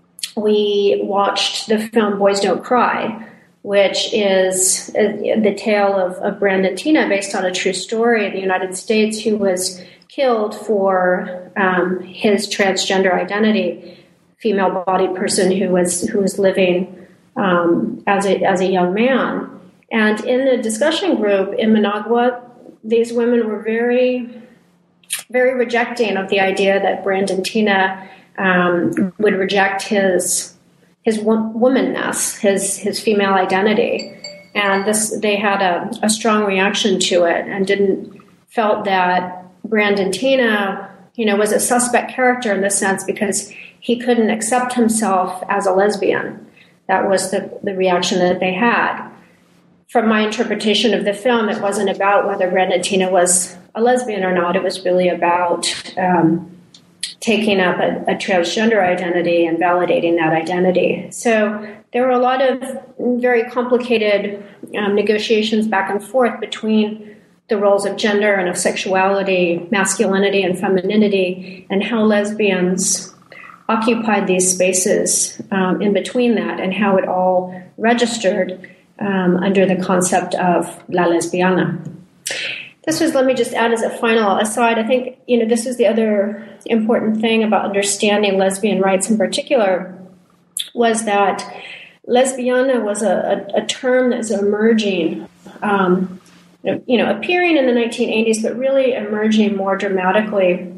[SPEAKER 2] we watched the film Boys Don't Cry, which is the tale of, of Brandon Teena, based on a true story in the United States, who was killed for um, his transgender identity, female-bodied person who was who was living um, as a as a young man. And in the discussion group in Managua, these women were very, very rejecting of the idea that Brandon Teena um, would reject his his wo- womanness, his his female identity, and this they had a, a strong reaction to it, and didn't felt that Brandon Teena, you know, was a suspect character in this sense because he couldn't accept himself as a lesbian. That was the, the reaction that they had. From my interpretation of the film, it wasn't about whether Brandon Teena was a lesbian or not. It was really about um, taking up a, a transgender identity and validating that identity. So there were a lot of very complicated um, negotiations back and forth between the roles of gender and of sexuality, masculinity and femininity, and how lesbians occupied these spaces um, in between that, and how it all registered um, under the concept of la lesbiana. This was, let me just add as a final aside, I think, you know, this is the other important thing about understanding lesbian rights in particular, was that lesbiana was a, a, a term that's emerging, um, you know, appearing in the nineteen eighties, but really emerging more dramatically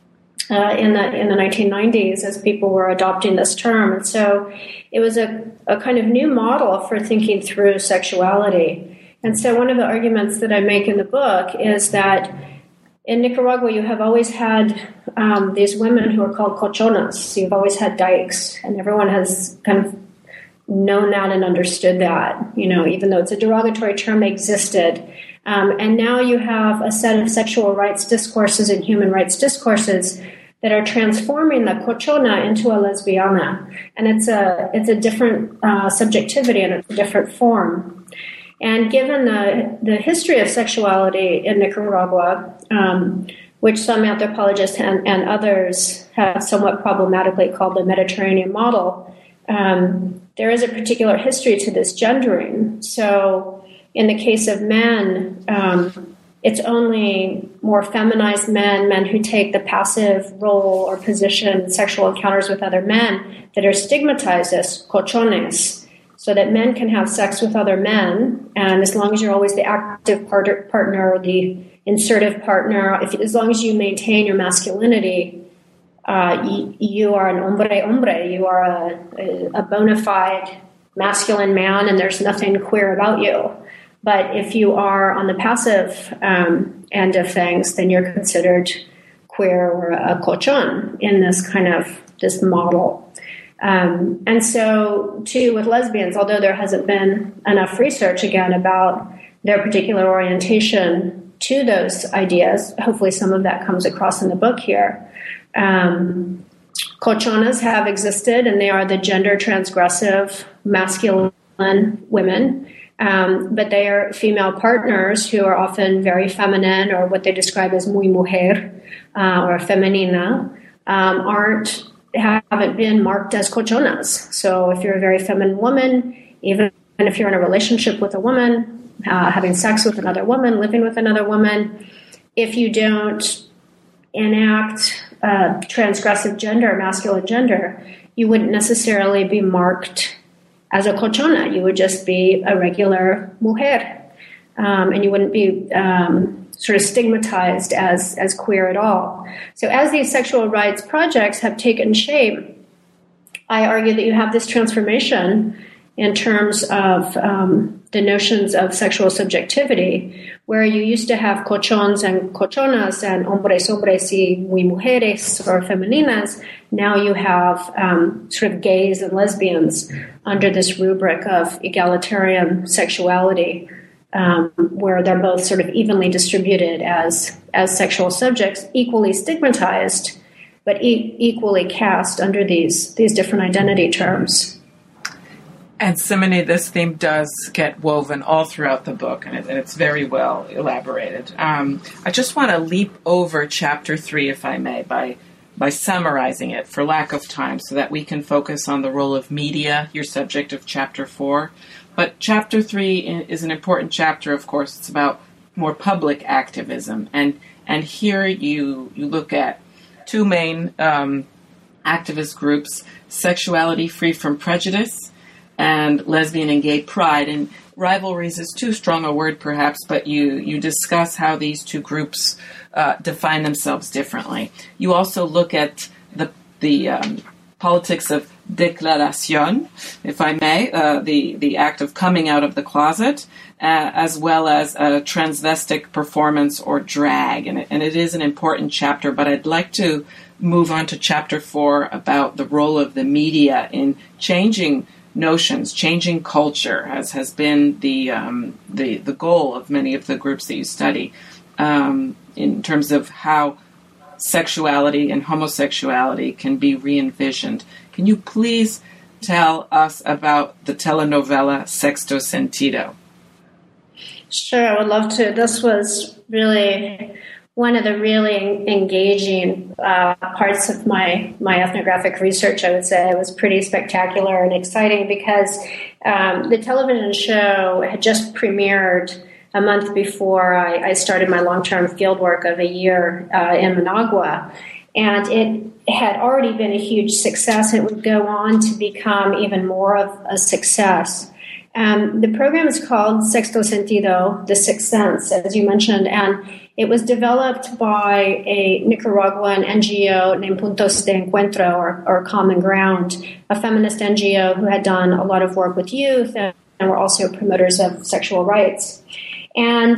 [SPEAKER 2] uh, in the in the nineteen nineties as people were adopting this term. And so it was a, a kind of new model for thinking through sexuality. And so one of the arguments that I make in the book is that in Nicaragua, you have always had um, these women who are called cochonas. You've always had dykes, and everyone has kind of known that and understood that, you know, even though it's a derogatory term, they existed. Um, and now you have a set of sexual rights discourses and human rights discourses that are transforming the cochona into a lesbiana. And it's a it's a different uh, subjectivity and it's a different form. And given the, the history of sexuality in Nicaragua, um, which some anthropologists and, and others have somewhat problematically called the Mediterranean model, um, there is a particular history to this gendering. So in the case of men, um, it's only more feminized men, men who take the passive role or position in sexual encounters with other men, that are stigmatized as cochones, so that men can have sex with other men, and as long as you're always the active part- partner or the insertive partner, if, as long as you maintain your masculinity, uh, you, you are an hombre hombre, you are a, a bona fide masculine man, and there's nothing queer about you. But if you are on the passive um, end of things, then you're considered queer or a cochon in this kind of this model. Um, and so, too, with lesbians, although there hasn't been enough research, again, about their particular orientation to those ideas, hopefully some of that comes across in the book here. Um, cochonas have existed, and they are the gender transgressive masculine women. Um, but they are female partners who are often very feminine, or what they describe as muy mujer uh, or femenina, um, aren't haven't been marked as cochonas. So if you're a very feminine woman, even if you're in a relationship with a woman, uh, having sex with another woman, living with another woman, if you don't enact uh, transgressive gender, masculine gender, you wouldn't necessarily be marked as a cochona. You would just be a regular mujer, um, and you wouldn't be um, sort of stigmatized as, as queer at all. So as these sexual rights projects have taken shape, I argue that you have this transformation in terms of um, the notions of sexual subjectivity, where you used to have cochons and cochonas and hombres, hombres y muy mujeres or femeninas. Now you have um, sort of gays and lesbians under this rubric of egalitarian sexuality, um, where they're both sort of evenly distributed as, as sexual subjects, equally stigmatized, but e- equally cast under these, these different identity terms.
[SPEAKER 1] And Simone, this theme does get woven all throughout the book, and, it, and it's very well elaborated. Um, I just want to leap over chapter three, if I may, by by summarizing it for lack of time, so that we can focus on the role of media, your subject of chapter four. But chapter three is an important chapter, of course. It's about more public activism, and and here you you look at two main um, activist groups: Sexuality Free from Prejudice and Lesbian and Gay Pride. And rivalries is too strong a word, perhaps, but you, you discuss how these two groups uh, define themselves differently. You also look at the the um, politics of declaración, if I may, uh, the, the act of coming out of the closet, uh, as well as a transvestic performance or drag. And it, and it is an important chapter, but I'd like to move on to chapter four about the role of the media in changing notions, changing culture, as has been the um, the the goal of many of the groups that you study, um, in terms of how sexuality and homosexuality can be re-envisioned. Can you please tell us about the telenovela Sexto Sentido?
[SPEAKER 2] Sure, I would love to. This was really one of the really engaging uh, parts of my, my ethnographic research, I would say. It was pretty spectacular and exciting because um, the television show had just premiered a month before I, I started my long-term fieldwork of a year uh, in Managua. And it had already been a huge success. It would go on to become even more of a success. Um, the program is called Sexto Sentido, The Sixth Sense, as you mentioned, and it was developed by a Nicaraguan N G O named Puntos de Encuentro, or, or Common Ground, a feminist N G O who had done a lot of work with youth and, and were also promoters of sexual rights. And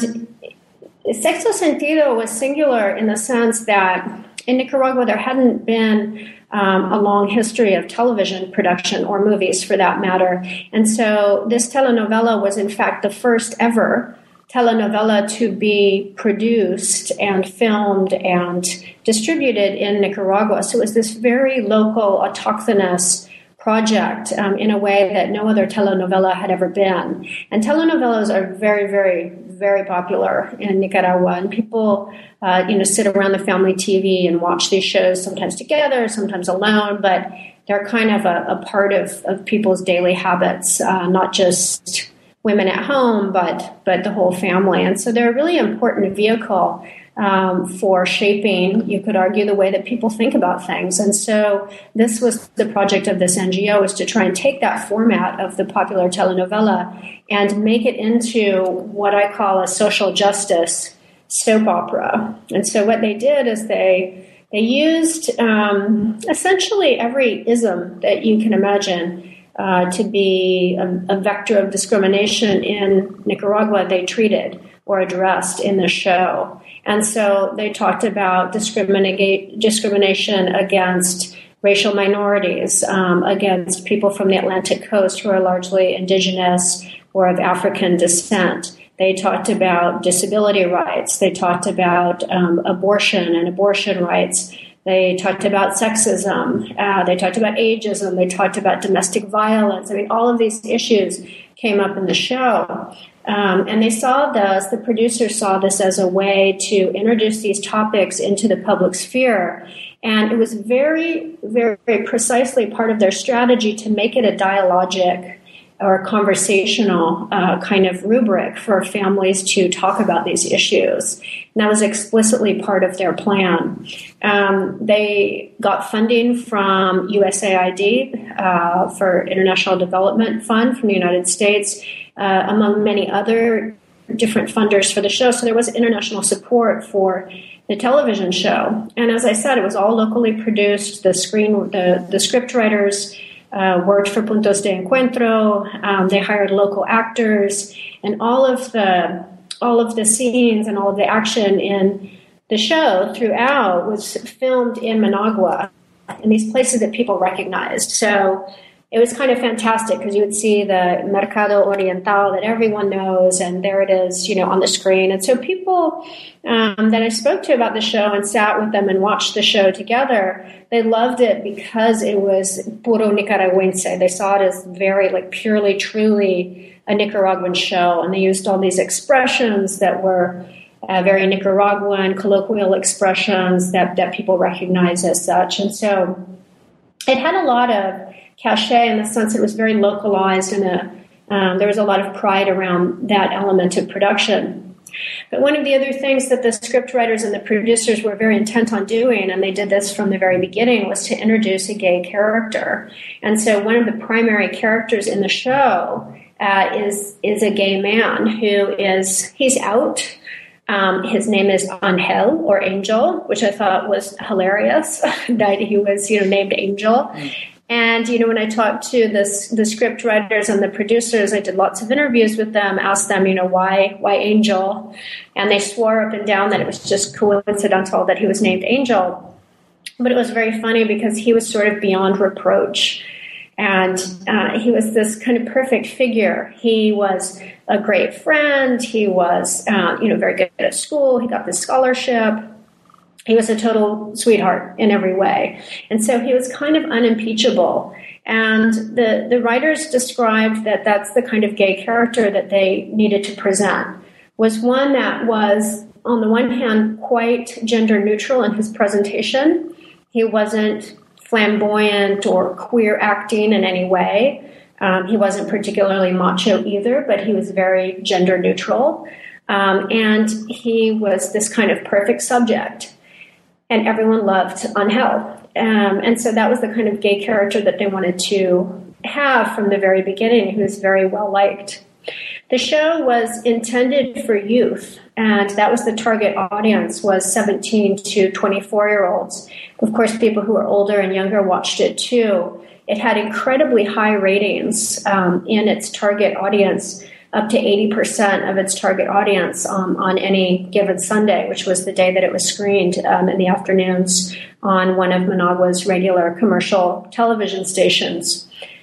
[SPEAKER 2] Sexto Sentido was singular in the sense that in Nicaragua there hadn't been Um, a long history of television production, or movies for that matter. And so this telenovela was in fact the first ever telenovela to be produced and filmed and distributed in Nicaragua. So it was this very local, autochthonous project um, in a way that no other telenovela had ever been. And telenovelas are very, very, very popular in Nicaragua, and people, uh, you know, sit around the family T V and watch these shows, sometimes together, sometimes alone, but they're kind of a, a part of, of people's daily habits, uh, not just women at home, but but the whole family. And so they're a really important vehicle um, for shaping, you could argue, the way that people think about things. And so this was the project of this N G O, is to try and take that format of the popular telenovela and make it into what I call a social justice soap opera. And so what they did is they they used um, essentially every ism that you can imagine uh, to be a, a vector of discrimination in Nicaragua. They treated or addressed in the show. And so they talked about discriminate, discrimination against racial minorities, um, against people from the Atlantic coast who are largely indigenous or of African descent. They talked about disability rights. They talked about um, abortion and abortion rights. They talked about sexism. Uh, they talked about ageism. They talked about domestic violence. I mean, all of these issues came up in the show. Um, and they saw this, the producers saw this as a way to introduce these topics into the public sphere. And it was very, very, very precisely part of their strategy to make it a dialogic or conversational uh, kind of rubric for families to talk about these issues. And that was explicitly part of their plan. Um, they got funding from U S A I D uh, for International Development Fund from the United States, uh, among many other different funders for the show. So there was international support for the television show. And as I said, it was all locally produced. The screen, the, the script writers uh, worked for Puntos de Encuentro. Um, they hired local actors, and all of the all of the scenes and all of the action in the show throughout was filmed in Managua, in these places that people recognized. So it was kind of fantastic because you would see the Mercado Oriental that everyone knows, and there it is, you know, on the screen. And so people um, that I spoke to about the show and sat with them and watched the show together, they loved it because it was puro nicaragüense. They saw it as very, like, purely, truly a Nicaraguan show, and they used all these expressions that were uh, very Nicaraguan, colloquial expressions that, that people recognize as such. And so it had a lot of cachet in the sense it was very localized, and a, um, there was a lot of pride around that element of production. But one of the other things that the script writers and the producers were very intent on doing, and they did this from the very beginning, was to introduce a gay character. And so one of the primary characters in the show uh, is is a gay man who is, he's out. Um, his name is Angel, or Angel, which I thought was hilarious, that he was, you know, named Angel. Mm. And, you know, when I talked to this, the script writers and the producers, I did lots of interviews with them, asked them, you know, why, why Angel? And they swore up and down that it was just coincidental that he was named Angel. But it was very funny because he was sort of beyond reproach. And uh, he was this kind of perfect figure. He was a great friend. He was, uh, you know, very good at school. He got this scholarship. He was a total sweetheart in every way. And so he was kind of unimpeachable. And the, the writers described that that's the kind of gay character that they needed to present, was one that was, on the one hand, quite gender neutral in his presentation. He wasn't flamboyant or queer acting in any way. Um, he wasn't particularly macho either, but he was very gender neutral. Um, and he was this kind of perfect subject. And everyone loved Angel. Um, and so that was the kind of gay character that they wanted to have from the very beginning. He was very well liked. The show was intended for youth, and that was the target audience, was seventeen to twenty-four-year-olds. Of course, people who were older and younger watched it too. It had incredibly high ratings um, in its target audience, up to eighty percent of its target audience um, on any given Sunday, which was the day that it was screened um, in the afternoons on one of Managua's regular commercial television stations.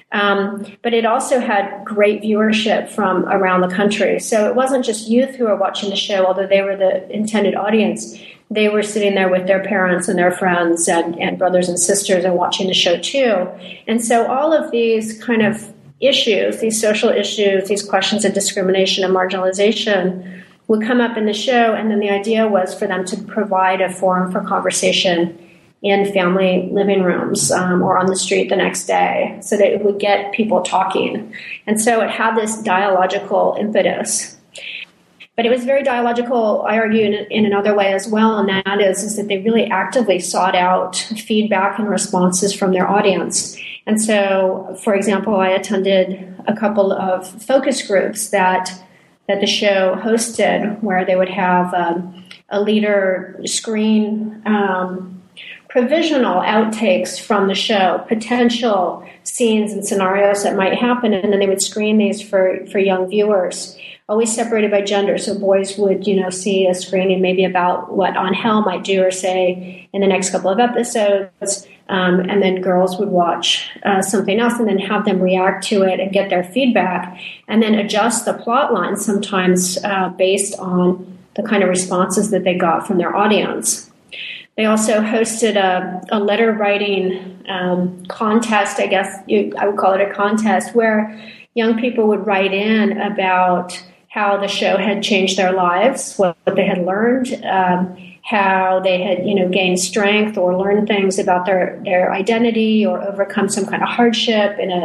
[SPEAKER 2] Um, but it also had great viewership from around the country. So it wasn't just youth who were watching the show, although they were the intended audience. They were sitting there with their parents and their friends and, and brothers and sisters and watching the show too. And so all of these kind of issues, these social issues, these questions of discrimination and marginalization would come up in the show, and then the idea was for them to provide a forum for conversation in family living rooms um, or on the street the next day, so that it would get people talking. And so it had this dialogical impetus. But it was very dialogical, I argue, in, in another way as well, and that is, is that they really actively sought out feedback and responses from their audience. And so, for example, I attended a couple of focus groups that that the show hosted, where they would have um, a leader screen um, provisional outtakes from the show, potential scenes and scenarios that might happen, and then they would screen these for, for young viewers, always separated by gender. So boys would, you know, see a screening maybe about what Angel might do or say in the next couple of episodes, um, and then girls would watch uh, something else and then have them react to it and get their feedback, and then adjust the plot line sometimes uh, based on the kind of responses that they got from their audience. They also hosted a, a letter writing um, contest, I guess you, I would call it a contest, where young people would write in about how the show had changed their lives, what, what they had learned, um, how they had, you know, gained strength or learned things about their, their identity or overcome some kind of hardship in a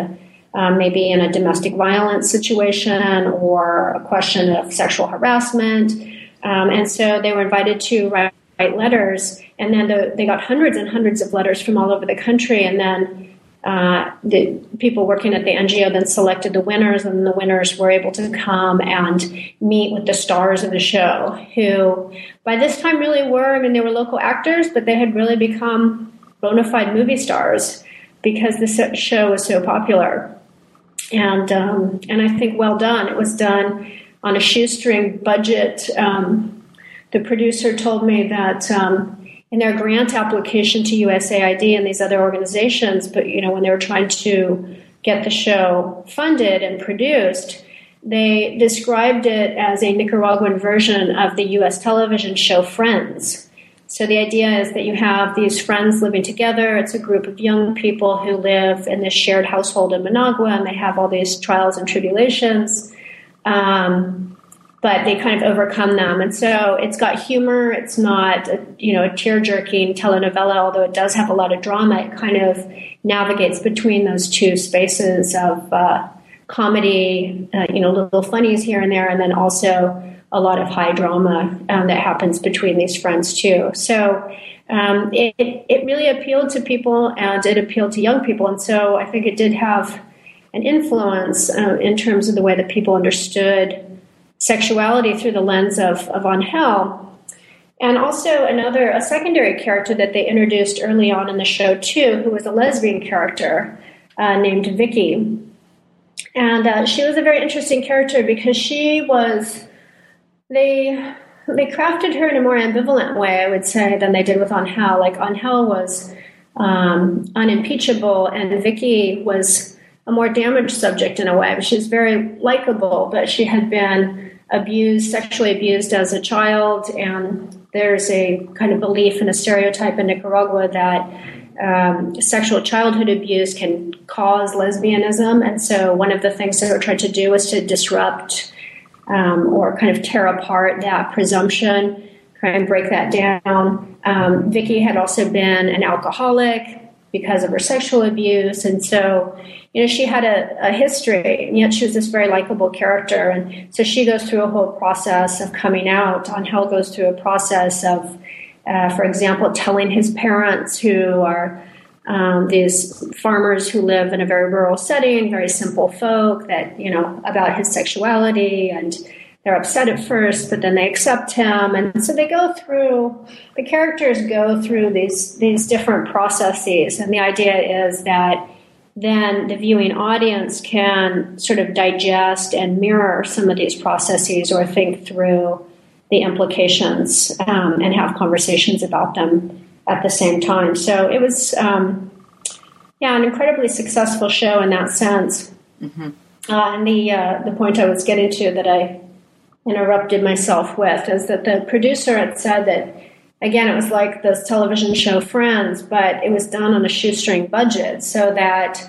[SPEAKER 2] um, maybe in a domestic violence situation or a question of sexual harassment. Um, and so they were invited to write, write letters, and then the, they got hundreds and hundreds of letters from all over the country, and then Uh, the people working at the N G O then selected the winners, and the winners were able to come and meet with the stars of the show, who by this time really were, I mean, they were local actors, but they had really become bona fide movie stars because the show was so popular. And um, and I think well done. It was done on a shoestring budget. Um, the producer told me that um, in their grant application to U S A I D and these other organizations, but you know, when they were trying to get the show funded and produced, they described it as a Nicaraguan version of the U S television show Friends. So the idea is that you have these friends living together. It's a group of young people who live in this shared household in Managua, and they have all these trials and tribulations. Um, but they kind of overcome them. And so it's got humor. It's not, a, you know, a tear-jerking telenovela, although it does have a lot of drama. It kind of navigates between those two spaces of uh, comedy, uh, you know, little funnies here and there, and then also a lot of high drama um, that happens between these friends too. So um, it, it really appealed to people, and it appealed to young people. And so I think it did have an influence uh, in terms of the way that people understood sexuality through the lens of, of Angel. And also another, a secondary character that they introduced early on in the show too, who was a lesbian character uh, named Vicky. And uh, she was a very interesting character because she was, they they crafted her in a more ambivalent way, I would say, than they did with Angel. Like Angel was um, unimpeachable, and Vicky was a more damaged subject in a way. She was very likable, but she had been abused, sexually abused as a child, and there's a kind of belief and a stereotype in Nicaragua that um, sexual childhood abuse can cause lesbianism, and so one of the things that we tried to do was to disrupt um, or kind of tear apart that presumption, try and break that down. Um, Vicky had also been an alcoholic because of her sexual abuse, and so you know, she had a, a history, and yet she was this very likable character. And so she goes through a whole process of coming out. Angel goes through a process of, uh, for example, telling his parents, who are um, these farmers who live in a very rural setting, very simple folk, that, you know, about his sexuality, and they're upset at first, but then they accept him. And so they go through, the characters go through these, these different processes. And the idea is that then the viewing audience can sort of digest and mirror some of these processes or think through the implications um, and have conversations about them at the same time. So it was, um, yeah, an incredibly successful show in that sense. Mm-hmm. Uh, and the uh, the point I was getting to that I interrupted myself with is that the producer had said that, again, it was like this television show Friends, but it was done on a shoestring budget, so that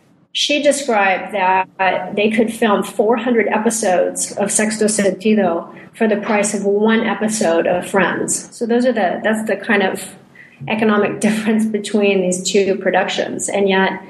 [SPEAKER 2] she described that they could film four hundred episodes of Sexto Sentido for the price of one episode of Friends. So those are the that's the kind of economic difference between these two productions, and yet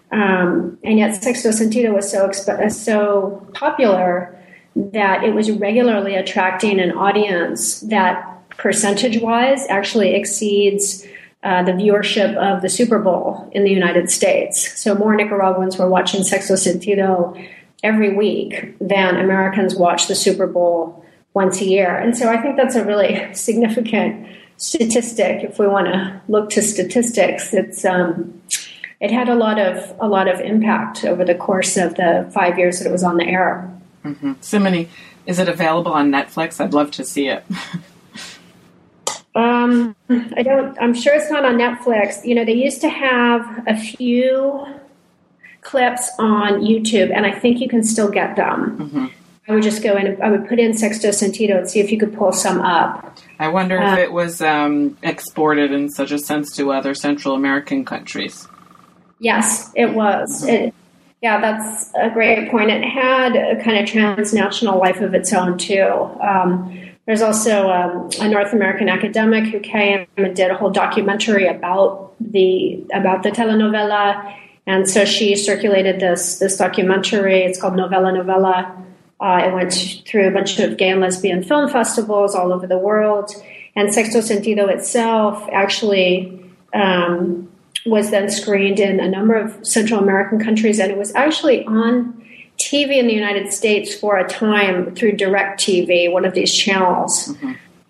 [SPEAKER 2] um, and yet Sexto Sentido was so exp- so popular that it was regularly attracting an audience that percentage-wise actually exceeds uh, the viewership of the Super Bowl in the United States. So more Nicaraguans were watching Sexto Sentido every week than Americans watch the Super Bowl once a year. And so I think that's a really significant statistic. If we want to look to statistics, it's um, it had a lot of a lot of impact over the course of the five years that it was on the air.
[SPEAKER 1] Mm-hmm. Simone, is it available on Netflix? I'd love to see it.
[SPEAKER 2] um, I don't. I'm sure it's not on Netflix. You know, they used to have a few clips on YouTube, and I think you can still get them. Mm-hmm. I would just go in. I would put in Sexto Sentido and see if you could pull some up.
[SPEAKER 1] I wonder
[SPEAKER 2] uh,
[SPEAKER 1] if it was um, exported in such a sense to other Central American countries.
[SPEAKER 2] Yes, it was. Mm-hmm. It, yeah, that's a great point. It had a kind of transnational life of its own, too. Um, there's also um, a North American academic who came and did a whole documentary about the about the telenovela. And so she circulated this this documentary. It's called Novela Novela. Uh, it went through a bunch of gay and lesbian film festivals all over the world. And Sexto Sentido itself actually um, was then screened in a number of Central American countries. And it was actually on T V in the United States for a time through DirecTV, one of these channels. Mm-hmm.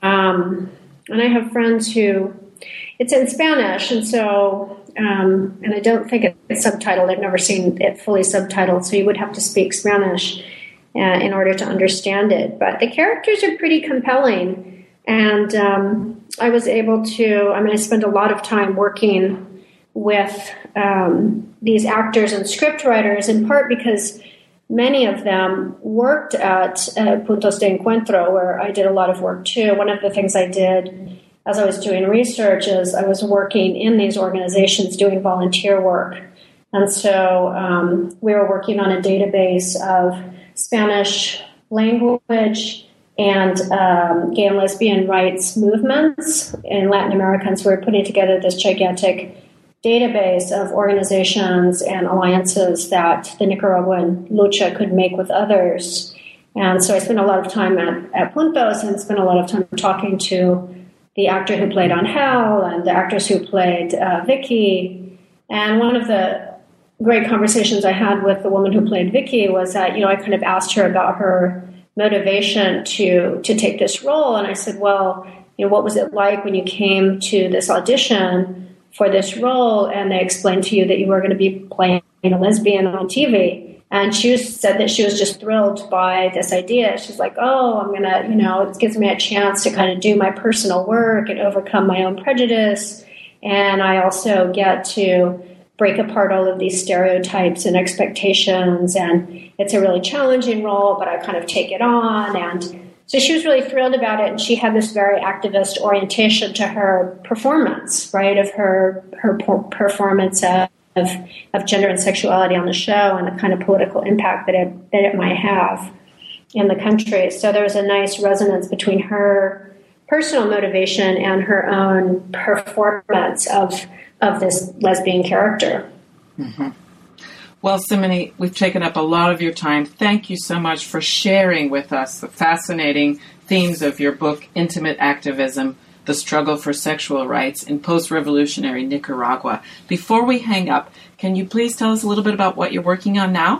[SPEAKER 2] Um, and I have friends who, it's in Spanish, and so, um, and I don't think it's subtitled. I've never seen it fully subtitled, so you would have to speak Spanish uh, in order to understand it. But the characters are pretty compelling, and um, I was able to, I mean, I spent a lot of time working with um, these actors and scriptwriters, in part because many of them worked at uh, Puntos de Encuentro, where I did a lot of work too. One of the things I did as I was doing research is I was working in these organizations doing volunteer work. And so um, we were working on a database of Spanish language and um, gay and lesbian rights movements in Latin America. And so we were putting together this gigantic database of organizations and alliances that the Nicaraguan lucha could make with others. And so I spent a lot of time at, at Puntos and spent a lot of time talking to the actor who played Angel and the actress who played uh, Vicky. And one of the great conversations I had with the woman who played Vicky was that, you know, I kind of asked her about her motivation to to take this role. And I said, well, you know, what was it like when you came to this audition for this role and they explained to you that you were going to be playing a lesbian on T V? And she was, said that she was just thrilled by this idea. She's like, oh, I'm going to, you know, it gives me a chance to kind of do my personal work and overcome my own prejudice. And I also get to break apart all of these stereotypes and expectations. And it's a really challenging role, but I kind of take it on. And so she was really thrilled about it. And she had this very activist orientation to her performance, right, of her, her performance of Of, of gender and sexuality on the show and the kind of political impact that it that it might have in the country. So there was a nice resonance between her personal motivation and her own performance of of this lesbian character.
[SPEAKER 1] Mm-hmm. Well, Simone, we've taken up a lot of your time. Thank you so much for sharing with us the fascinating themes of your book, Intimate Activism: The Struggle for Sexual Rights in Post-Revolutionary Nicaragua. Before we hang up, can you please tell us a little bit about what you're working on now?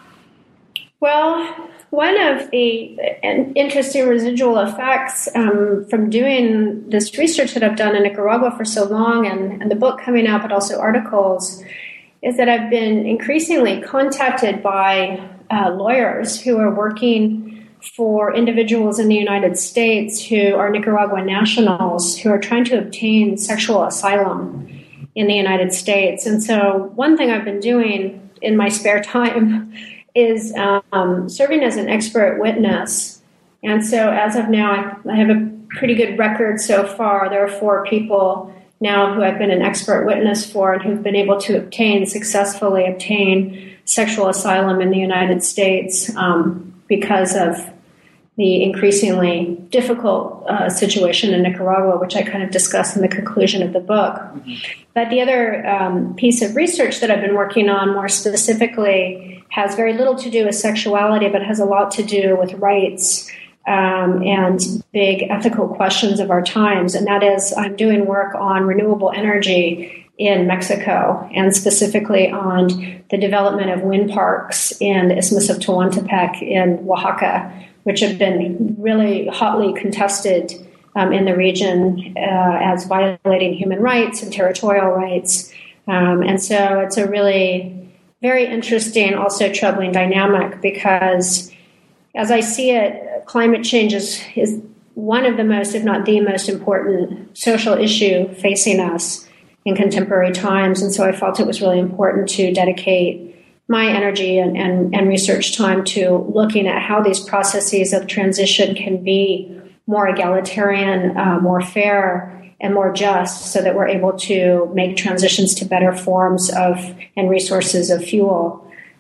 [SPEAKER 2] Well, one of the interesting residual effects um, from doing this research that I've done in Nicaragua for so long, and, and the book coming out, but also articles, is that I've been increasingly contacted by uh, lawyers who are working for individuals in the United States who are Nicaraguan nationals who are trying to obtain sexual asylum in the United States. And so one thing I've been doing in my spare time is um, serving as an expert witness. And so as of now, I, I have a pretty good record so far. There are four people now who I've been an expert witness for and who've been able to obtain, successfully obtain sexual asylum in the United States um, because of the increasingly difficult uh, situation in Nicaragua, which I kind of discuss in the conclusion of the book. Mm-hmm. But the other um, piece of research that I've been working on more specifically has very little to do with sexuality, but has a lot to do with rights um, and big ethical questions of our times. And that is, I'm doing work on renewable energy in Mexico, and specifically on the development of wind parks in the Isthmus of Tehuantepec in Oaxaca, which have been really hotly contested um, in the region uh, as violating human rights and territorial rights. Um, and so it's a really very interesting, also troubling dynamic, because as I see it, climate change is, is one of the most, if not the most important social issue facing us in contemporary times. And so I felt it was really important to dedicate my energy and, and, and research time to looking at how these processes of transition can be more egalitarian, uh, more fair, and more just, so that we're able to make transitions to better forms of and resources of fuel.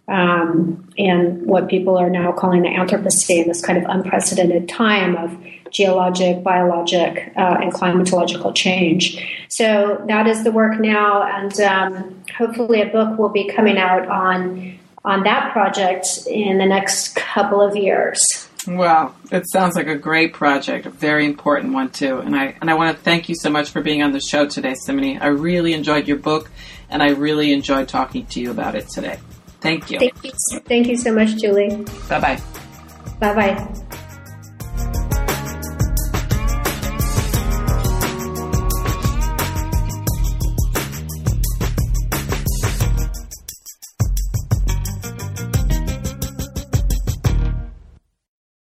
[SPEAKER 2] um, and what people are now calling the Anthropocene, this kind of unprecedented time of geologic, biologic, uh, and climatological change. So that is the work now, and um, hopefully a book will be coming out on on that project in the next couple of years.
[SPEAKER 1] Wow, it sounds like a great project, a very important one too. And I and I want to thank you so much for being on the show today, Simony. I really enjoyed your book, and I really enjoyed talking to you about it today. Thank you.
[SPEAKER 2] Thank you, Thank you so much, Julie.
[SPEAKER 1] Bye-bye.
[SPEAKER 2] Bye-bye.